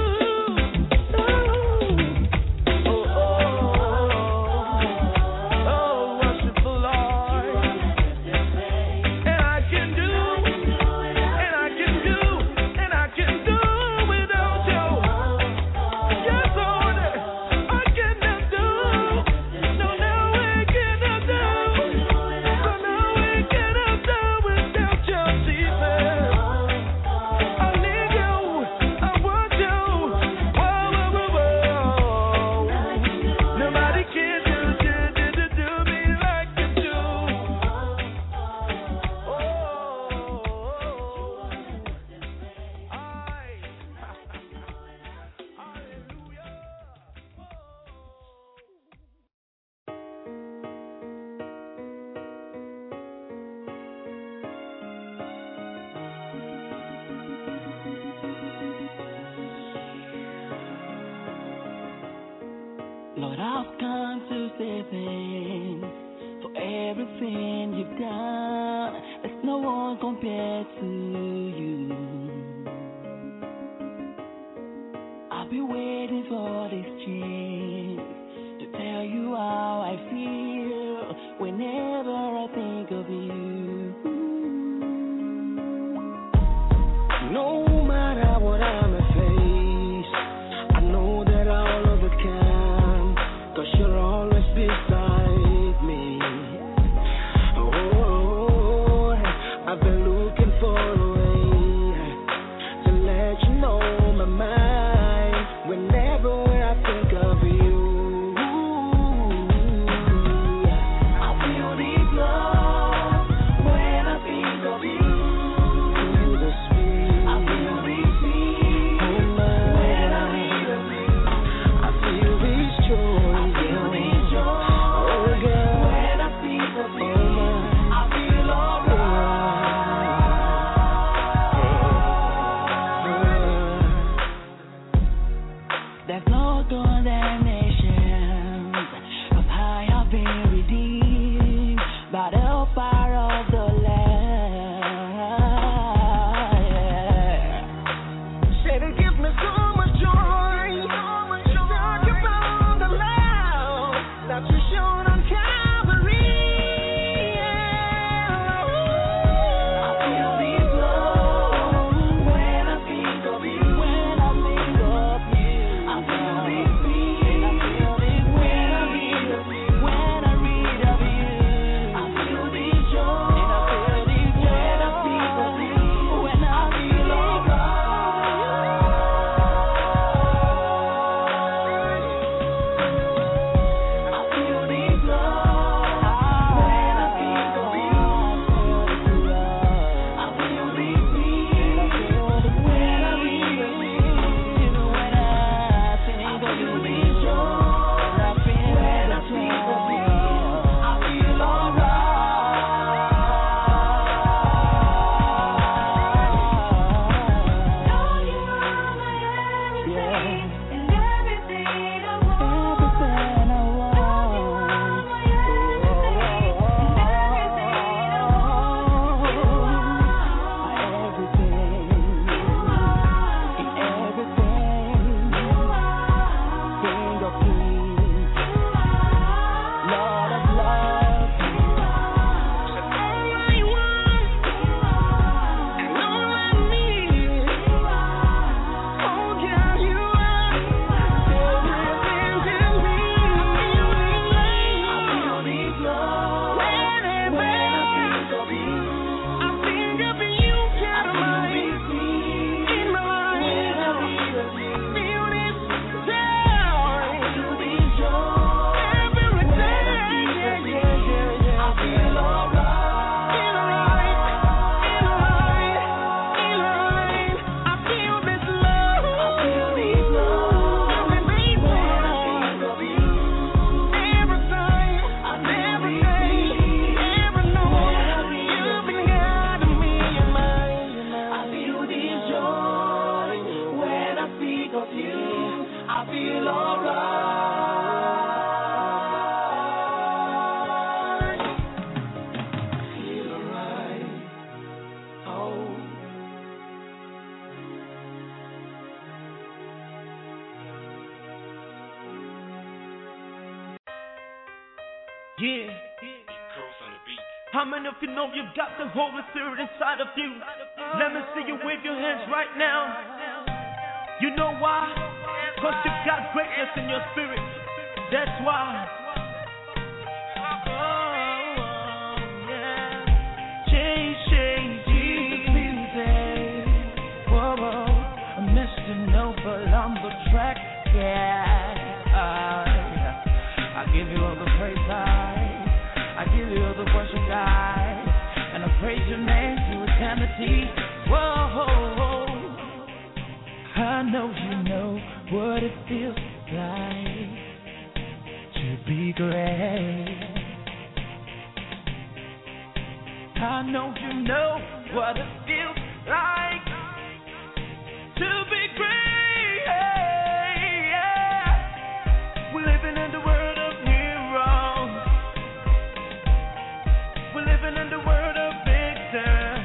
S5: Lord, I've come to say thanks for everything you've done. There's no one compared to you. I've been waiting for this chance to tell you how I feel whenever I think of you. No matter what I may face, I know that I'll overcome, 'cause you're always beside me. Oh, I've been looking for a way to let you know my mind whenever I think of you. I feel this love when I think of you. Feel the sweet. I feel this peace when I'm in you. I feel this joy. I feel this joy. Oh God, when I think of you, I feel alright. There's no condemnation, 'cause I have been redeemed by the power of the Lamb. Said it gives me so much joy. Talk about the love that you showed on Calvary. I feel this love when I think of you. When I think of you, I
S13: Yeah. How many of you know you've got the Holy Spirit inside of you? Let me see you wave your hands right now. You know why? Because you've got greatness in your spirit. That's why. Oh, yeah. Change, change, easy. Whoa, whoa. I'm missing over on the track. Yeah. I, I give you all the praise, I. I give you all the worship, I. And I praise your name to eternity. Whoa. I know you know what it feels like to be great. I know you know what it feels like to be great. Yeah. We're living in the world of heroes. We're living in the world of victors.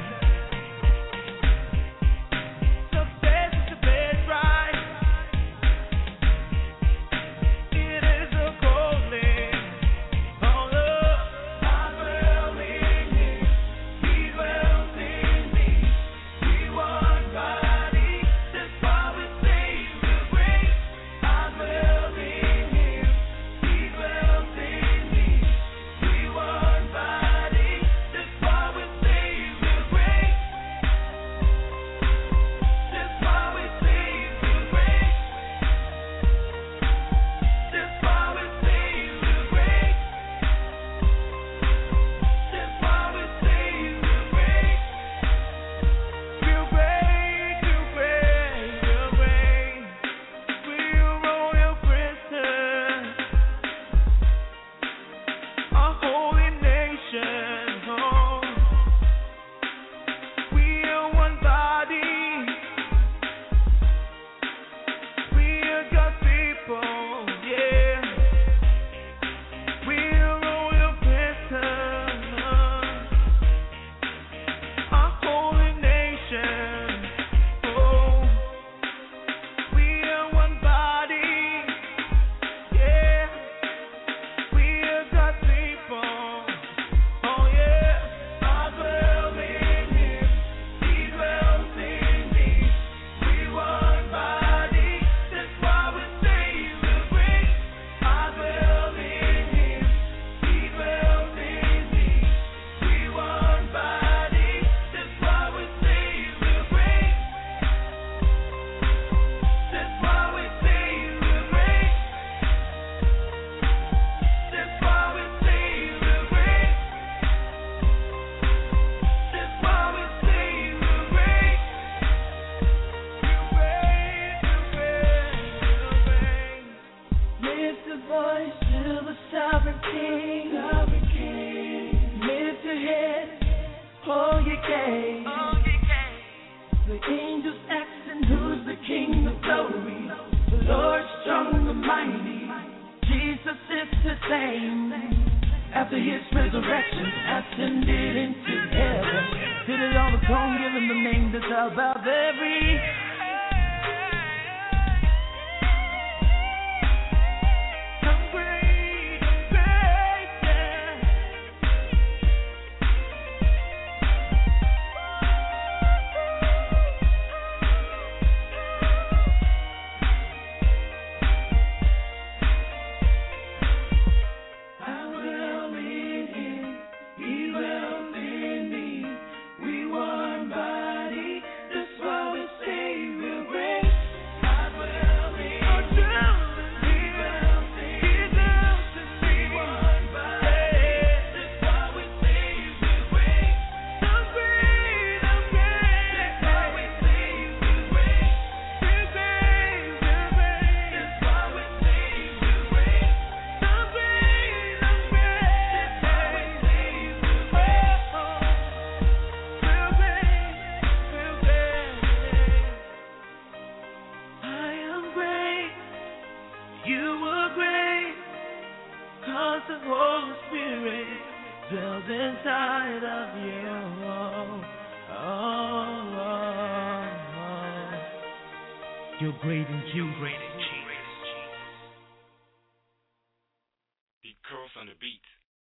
S13: You're great and you great and Jesus. Beat Curls on the beat.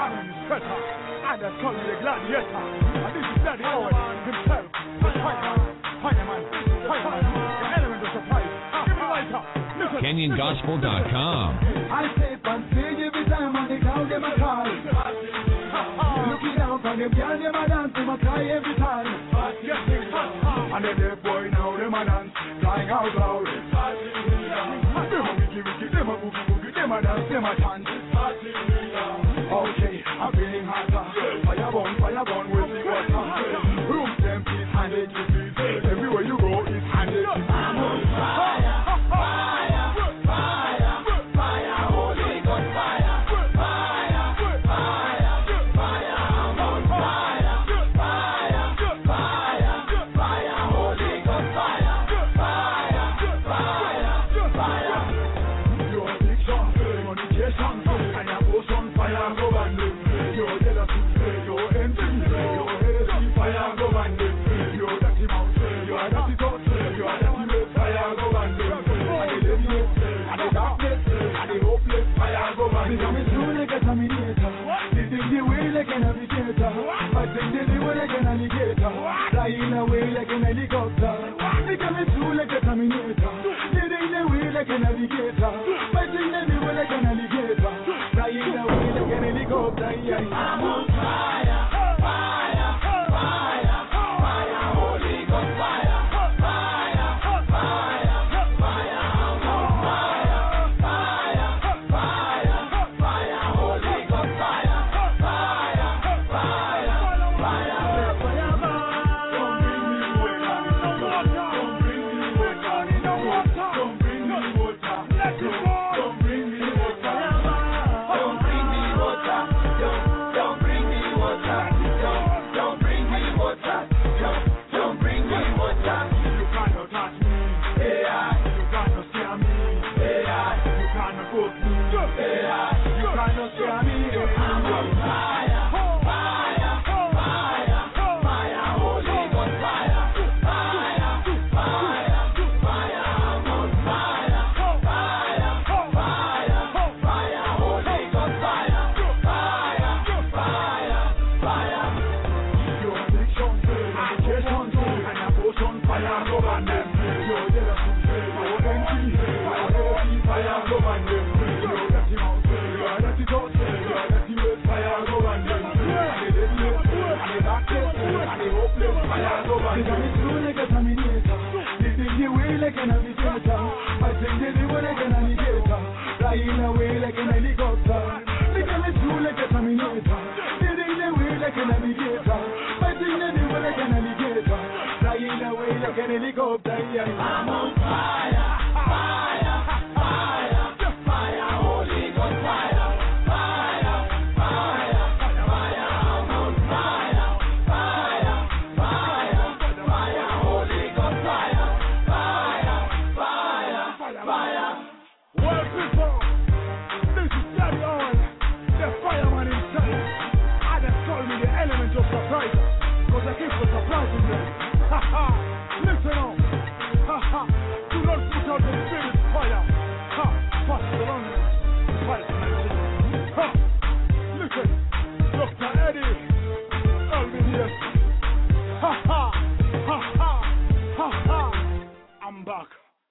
S14: Aaron Sweater, and that's called the Gladiator. And this is Daddy Owen himself, the fireman, fireman, fireman, the element of surprise. Give me lighter.
S15: Kenyan Gospel dot com.
S16: I say on stage every time on the crowd them a call. Looking down from them girls them a dance, them a cry every time.
S14: And the deaf boy now them a dance, crying out loud. Them a wiki wiki, them a boogie boogie, them a dance, them a chant. Okay, I'm feeling hotter. Fire burn, fire burn, we'll see what's happening. Room them please, handed to please. Everywhere you go is handed to please. Fire, fire, fire, fire, Holy Ghost fire. Fire, fire, fire, I'm on fire. Fire, fire, fire, Holy Ghost fire. Fire, fire, fire. Your addiction, fornication, and your potion, fire go and your jealousy, your envy, your heresy, fire go and your dirty mouth, your dirty thoughts, your dirty ways, fire go and and the laziness, and the darkness, and the hopeless, fire go and become a true like a terminator. This is the way like an navigator. I think this is the way like an alligator. Flying away like an helicopter. Become a true like a terminator. This is the way like a navigator. I think this is the way like an alligator. Flying away like an helicopter. I'm on fire, fire, fire, fire, Holy Ghost fire. Fire, fire, fire, I'm on fire. Fire, fire, fire, Holy Ghost fire. Fire, fire, fire, fire, don't bring me water. Don't bring me water. Don't bring me water. Don't bring me water. Don't bring me water. Don't don't bring me water. Don't don't bring me water. Don't don't bring me water. You cannot touch me. Yeah. You cannot scare me. Yeah. You cannot cook me. Yeah. You cannot scare me. I'm on fire. Fire. Fire. Fire. Holy Ghost fire. Fire. Fire. Fire. I'm on fire. Fire. Fire. Fire. Holy Ghost fire. Fire. Fire. Fire. Your addiction, medication, and your potion, fire go and them. Your jealousy, your envy, your heresy, fire go and them. Your dirty mouth, your dirty thoughts, your dirty ways, fire go and them. And the laziness, and the darkness, and the hopeless, fire go and them. Become a true like a terminator. This is the way like a navigator. I think this is the way like an alligator. Flying away like an helicopter. Become a true like a terminator. This is the way like a navigator. I think this is the way like an alligator. Flying away like an helicopter. I'm on fire, fire, fire, fire, Holy Ghost fire. Fire, fire, fire, I'm on fire. Fire, fire, fire, Holy Ghost fire. Fire, fire, fire. Well, people, this is Daddy Owen, the fireman himself. I just call me the element of surprise, because I keep on surprising them. Ha ha, listen up. Ha ha, do not put out the spirit's fire. Ha, pass it around me. Fire, ha, listen, Doctor Eddie, Alvin here. Ha ha, ha ha, ha ha, I'm back.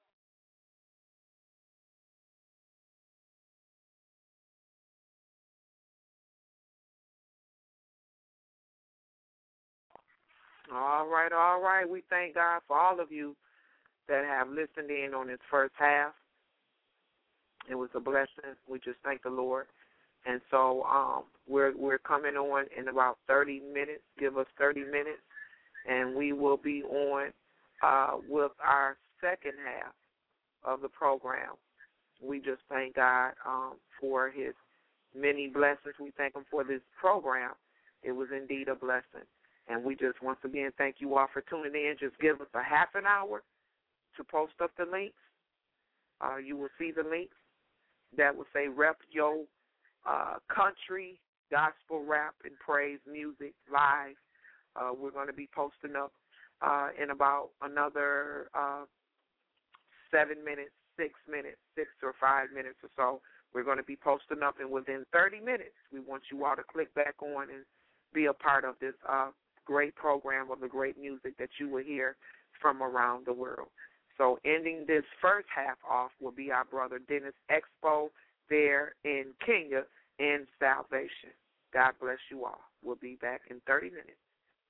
S4: All right, all right. We thank God for all of you that have listened in on this first half. It was a blessing. We just thank the Lord. And so um, we're we're coming on in about thirty minutes. Give us thirty minutes, and we will be on uh, with our second half of the program. We just thank God um, for His many blessings. We thank Him for this program. It was indeed a blessing. And we just once again thank you all for tuning in. Just give us a half an hour to post up the links. Uh, you will see the links that will say Rep Yo uh, Country, Gospel Rap, and Praise Music Live. Uh, we're going to be posting up uh, in about another uh, seven minutes, six minutes, six or five minutes or so. We're going to be posting up, and within thirty minutes, we want you all to click back on and be a part of this uh, great program of the great music that you will hear from around the world. So ending this first half off will be our brother Dennis Expo there in Kenya in Salvation. God bless you all. We'll be back in thirty minutes.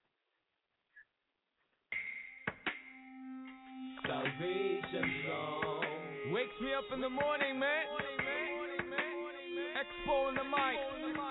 S13: Salvation song wakes me up in the morning, man. Expo on the mic.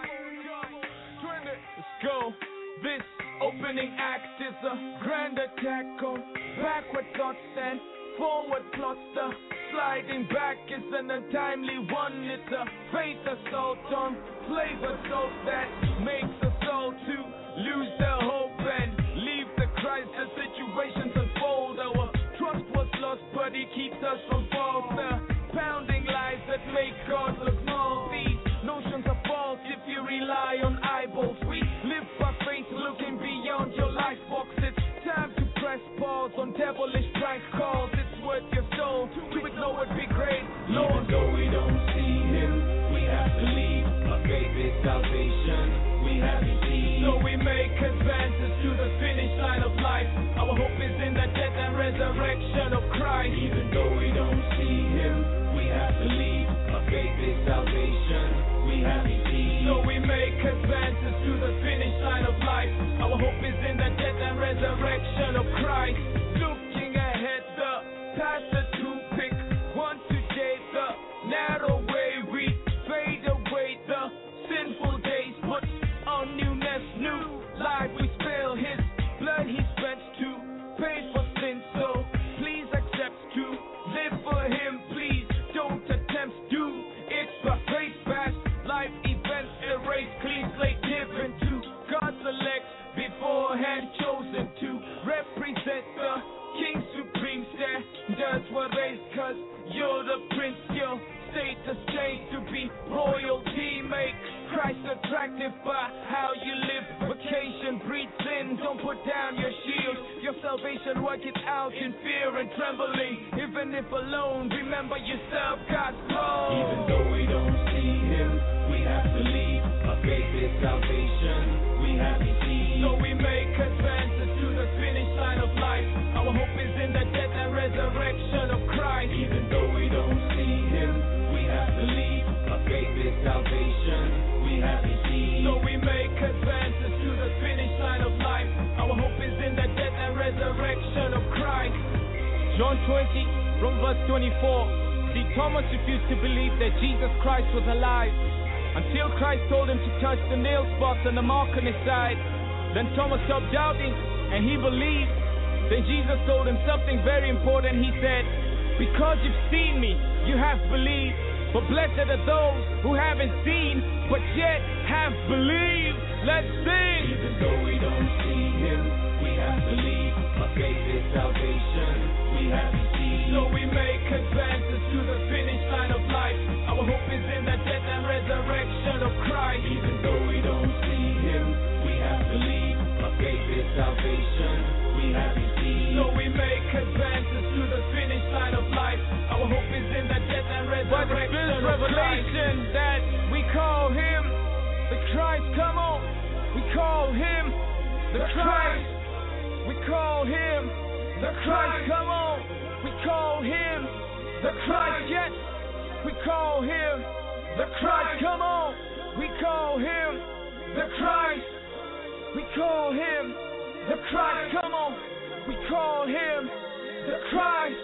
S13: Let's go. This opening act is a grand attack on backward thoughts and forward plots. The sliding back is an untimely one. It's a faith assault on flavor salt that makes us all to lose their hope and leave the crisis situations unfold. Our trust was lost, but it keeps us from false. The pounding lies that make God look small. These notions are false if you rely on eyeballs. We live by faith, looking beyond your life box. It's time to press pause on devilish prank calls. It's worth your soul to ignore would be great. Lord, even though we don't see Him, we have to leave. Our faith is salvation. We have to see. So we make advances to the finish line of life. Our hope is in the death and resurrection of Christ. Even though we don't see Him, we have to leave. Our faith is salvation. We have to see. So we make advances to the finish line of life. Our hope is in the death and resurrection of Christ. Looking ahead, the path to pick one today, the narrow way we fade away. The sinful days put on newness, new life we spill. His blood He spent to pay for sin. So please accept to live for Him. Please don't attempt to. It's by faith past life events erased, clean slate given to God's elect beforehand chosen to represent the King Supreme standards were raised, cause you're the prince. Your status changed to be royalty. Make Christ attractive by how you live. Vacation breeds sin. Don't put down your shield. Your salvation, work it out in fear and trembling. Even if alone, remember yourself, God's call. Even though we don't see Him, we have to leave. Our faith is salvation. We have to see. So we make advances to the finish line of life. Our hope is in the death and resurrection of Christ. Even though we don't see Him, we have to leave. Our faith is salvation. We have to see. So we make advances to the finish line of life. Our hope is in the death and resurrection of Christ. John twenty, from verse twenty-four. See, Thomas refused to believe that Jesus Christ was alive until Christ told him to touch the nail spots and the mark on his side. Then Thomas stopped doubting and he believed. Then Jesus told him something very important. He said, because you've seen me, you have believed. But blessed are those who haven't seen, but yet have believed. Let's sing. Even though we don't see Him, we have believed. Our faith is salvation. We have to see. So we make advances to the finish line of life. Our hope is in the death and resurrection of Christ. Even though we don't see Him, we have believed. Our faith is salvation. We have to see. So we make advances to the finish line of life. Our hope is in the death and resurrection. By the Spirit's revelation that we call Him the Christ. Come on, we call Him the Christ. We call Him the Christ. Come on, we call Him the Christ. Yes, we call Him the Christ. Come on, we call Him the Christ. We call Him the Christ. Come on, we call Him the Christ.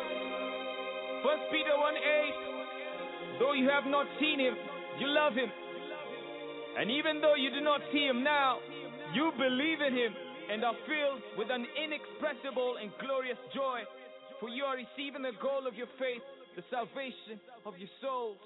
S13: First Peter one eight. Though you have not seen Him, you love Him. And even though you do not see Him now, you believe in Him and are filled with an inexpressible and glorious joy, for you are receiving the goal of your faith, the salvation of your souls.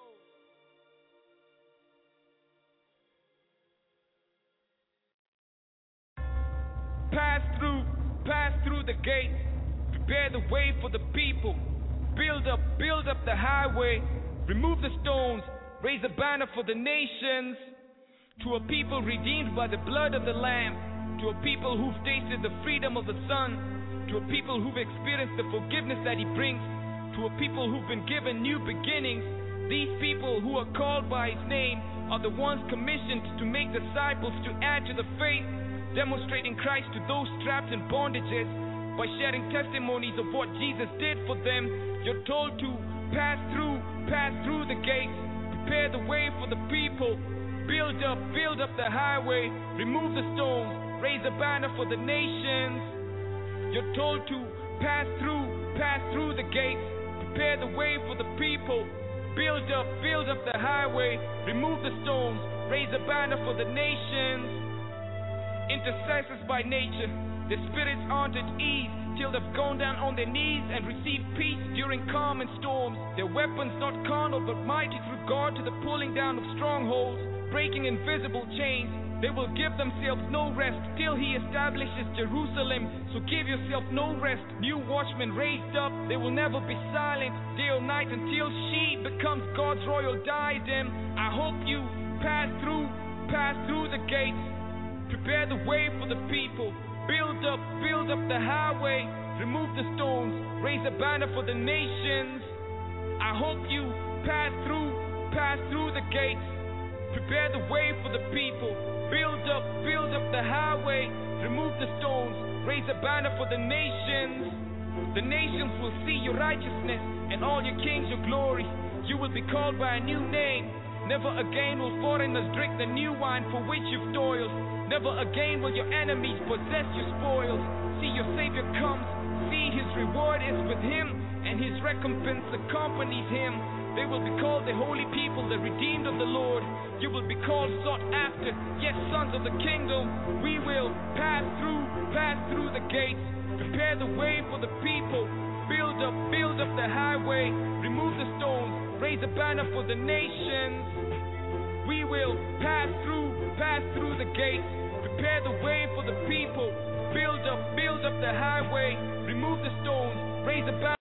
S13: Pass through, pass through the gate, prepare the way for the people, build up, build up the highway, remove the stones, raise a banner for the nations, to a people redeemed by the blood of the Lamb, to a people who've tasted the freedom of the Son, to a people who've experienced the forgiveness that He brings, to a people who've been given new beginnings,
S8: These people who are called by his name are the ones commissioned to make disciples to add to the faith, demonstrating Christ to those trapped in bondages by sharing testimonies of what Jesus did for them. You're told to pass through, pass through the gates, prepare the way for the people, build up, build up the highway, remove the stones, raise a banner for the nations. You're told to pass through, pass through the gates, prepare the way for the people, build up, build up the highway, remove the stones, raise a banner for the nations. Intercessors by nature, their spirits aren't at ease till they've gone down on their knees and received peace during calm and storms. Their weapons not carnal but mighty through God to the pulling down of strongholds, breaking invisible chains. They will give themselves no rest till he establishes Jerusalem. So give yourself no rest. New watchmen raised up, they will never be silent day or night until she becomes God's royal diadem. I hope you pass through, pass through the gates, prepare the way for the people, build up, build up the highway, remove the stones, raise a banner for the nations. I hope you pass through, pass through the gates, prepare the way for the people, build up, build up the highway, remove the stones, raise a banner for the nations. The nations will see your righteousness and all your kings your glory. You will be called by a new name. Never again will foreigners drink the new wine for which you've toiled. Never again will your enemies possess your spoils. See, your Savior comes, see his reward is with him, and his recompense accompanies him. They will be called the holy people, the redeemed of the Lord. You will be called sought after, yes, sons of the kingdom. We will pass through, pass through the gates, prepare the way for the people, build up, build up the highway, remove the stones, raise a banner for the nations. We will pass through, pass through the gates, prepare the way for the people, build up, build up the highway, remove the stones, raise a banner.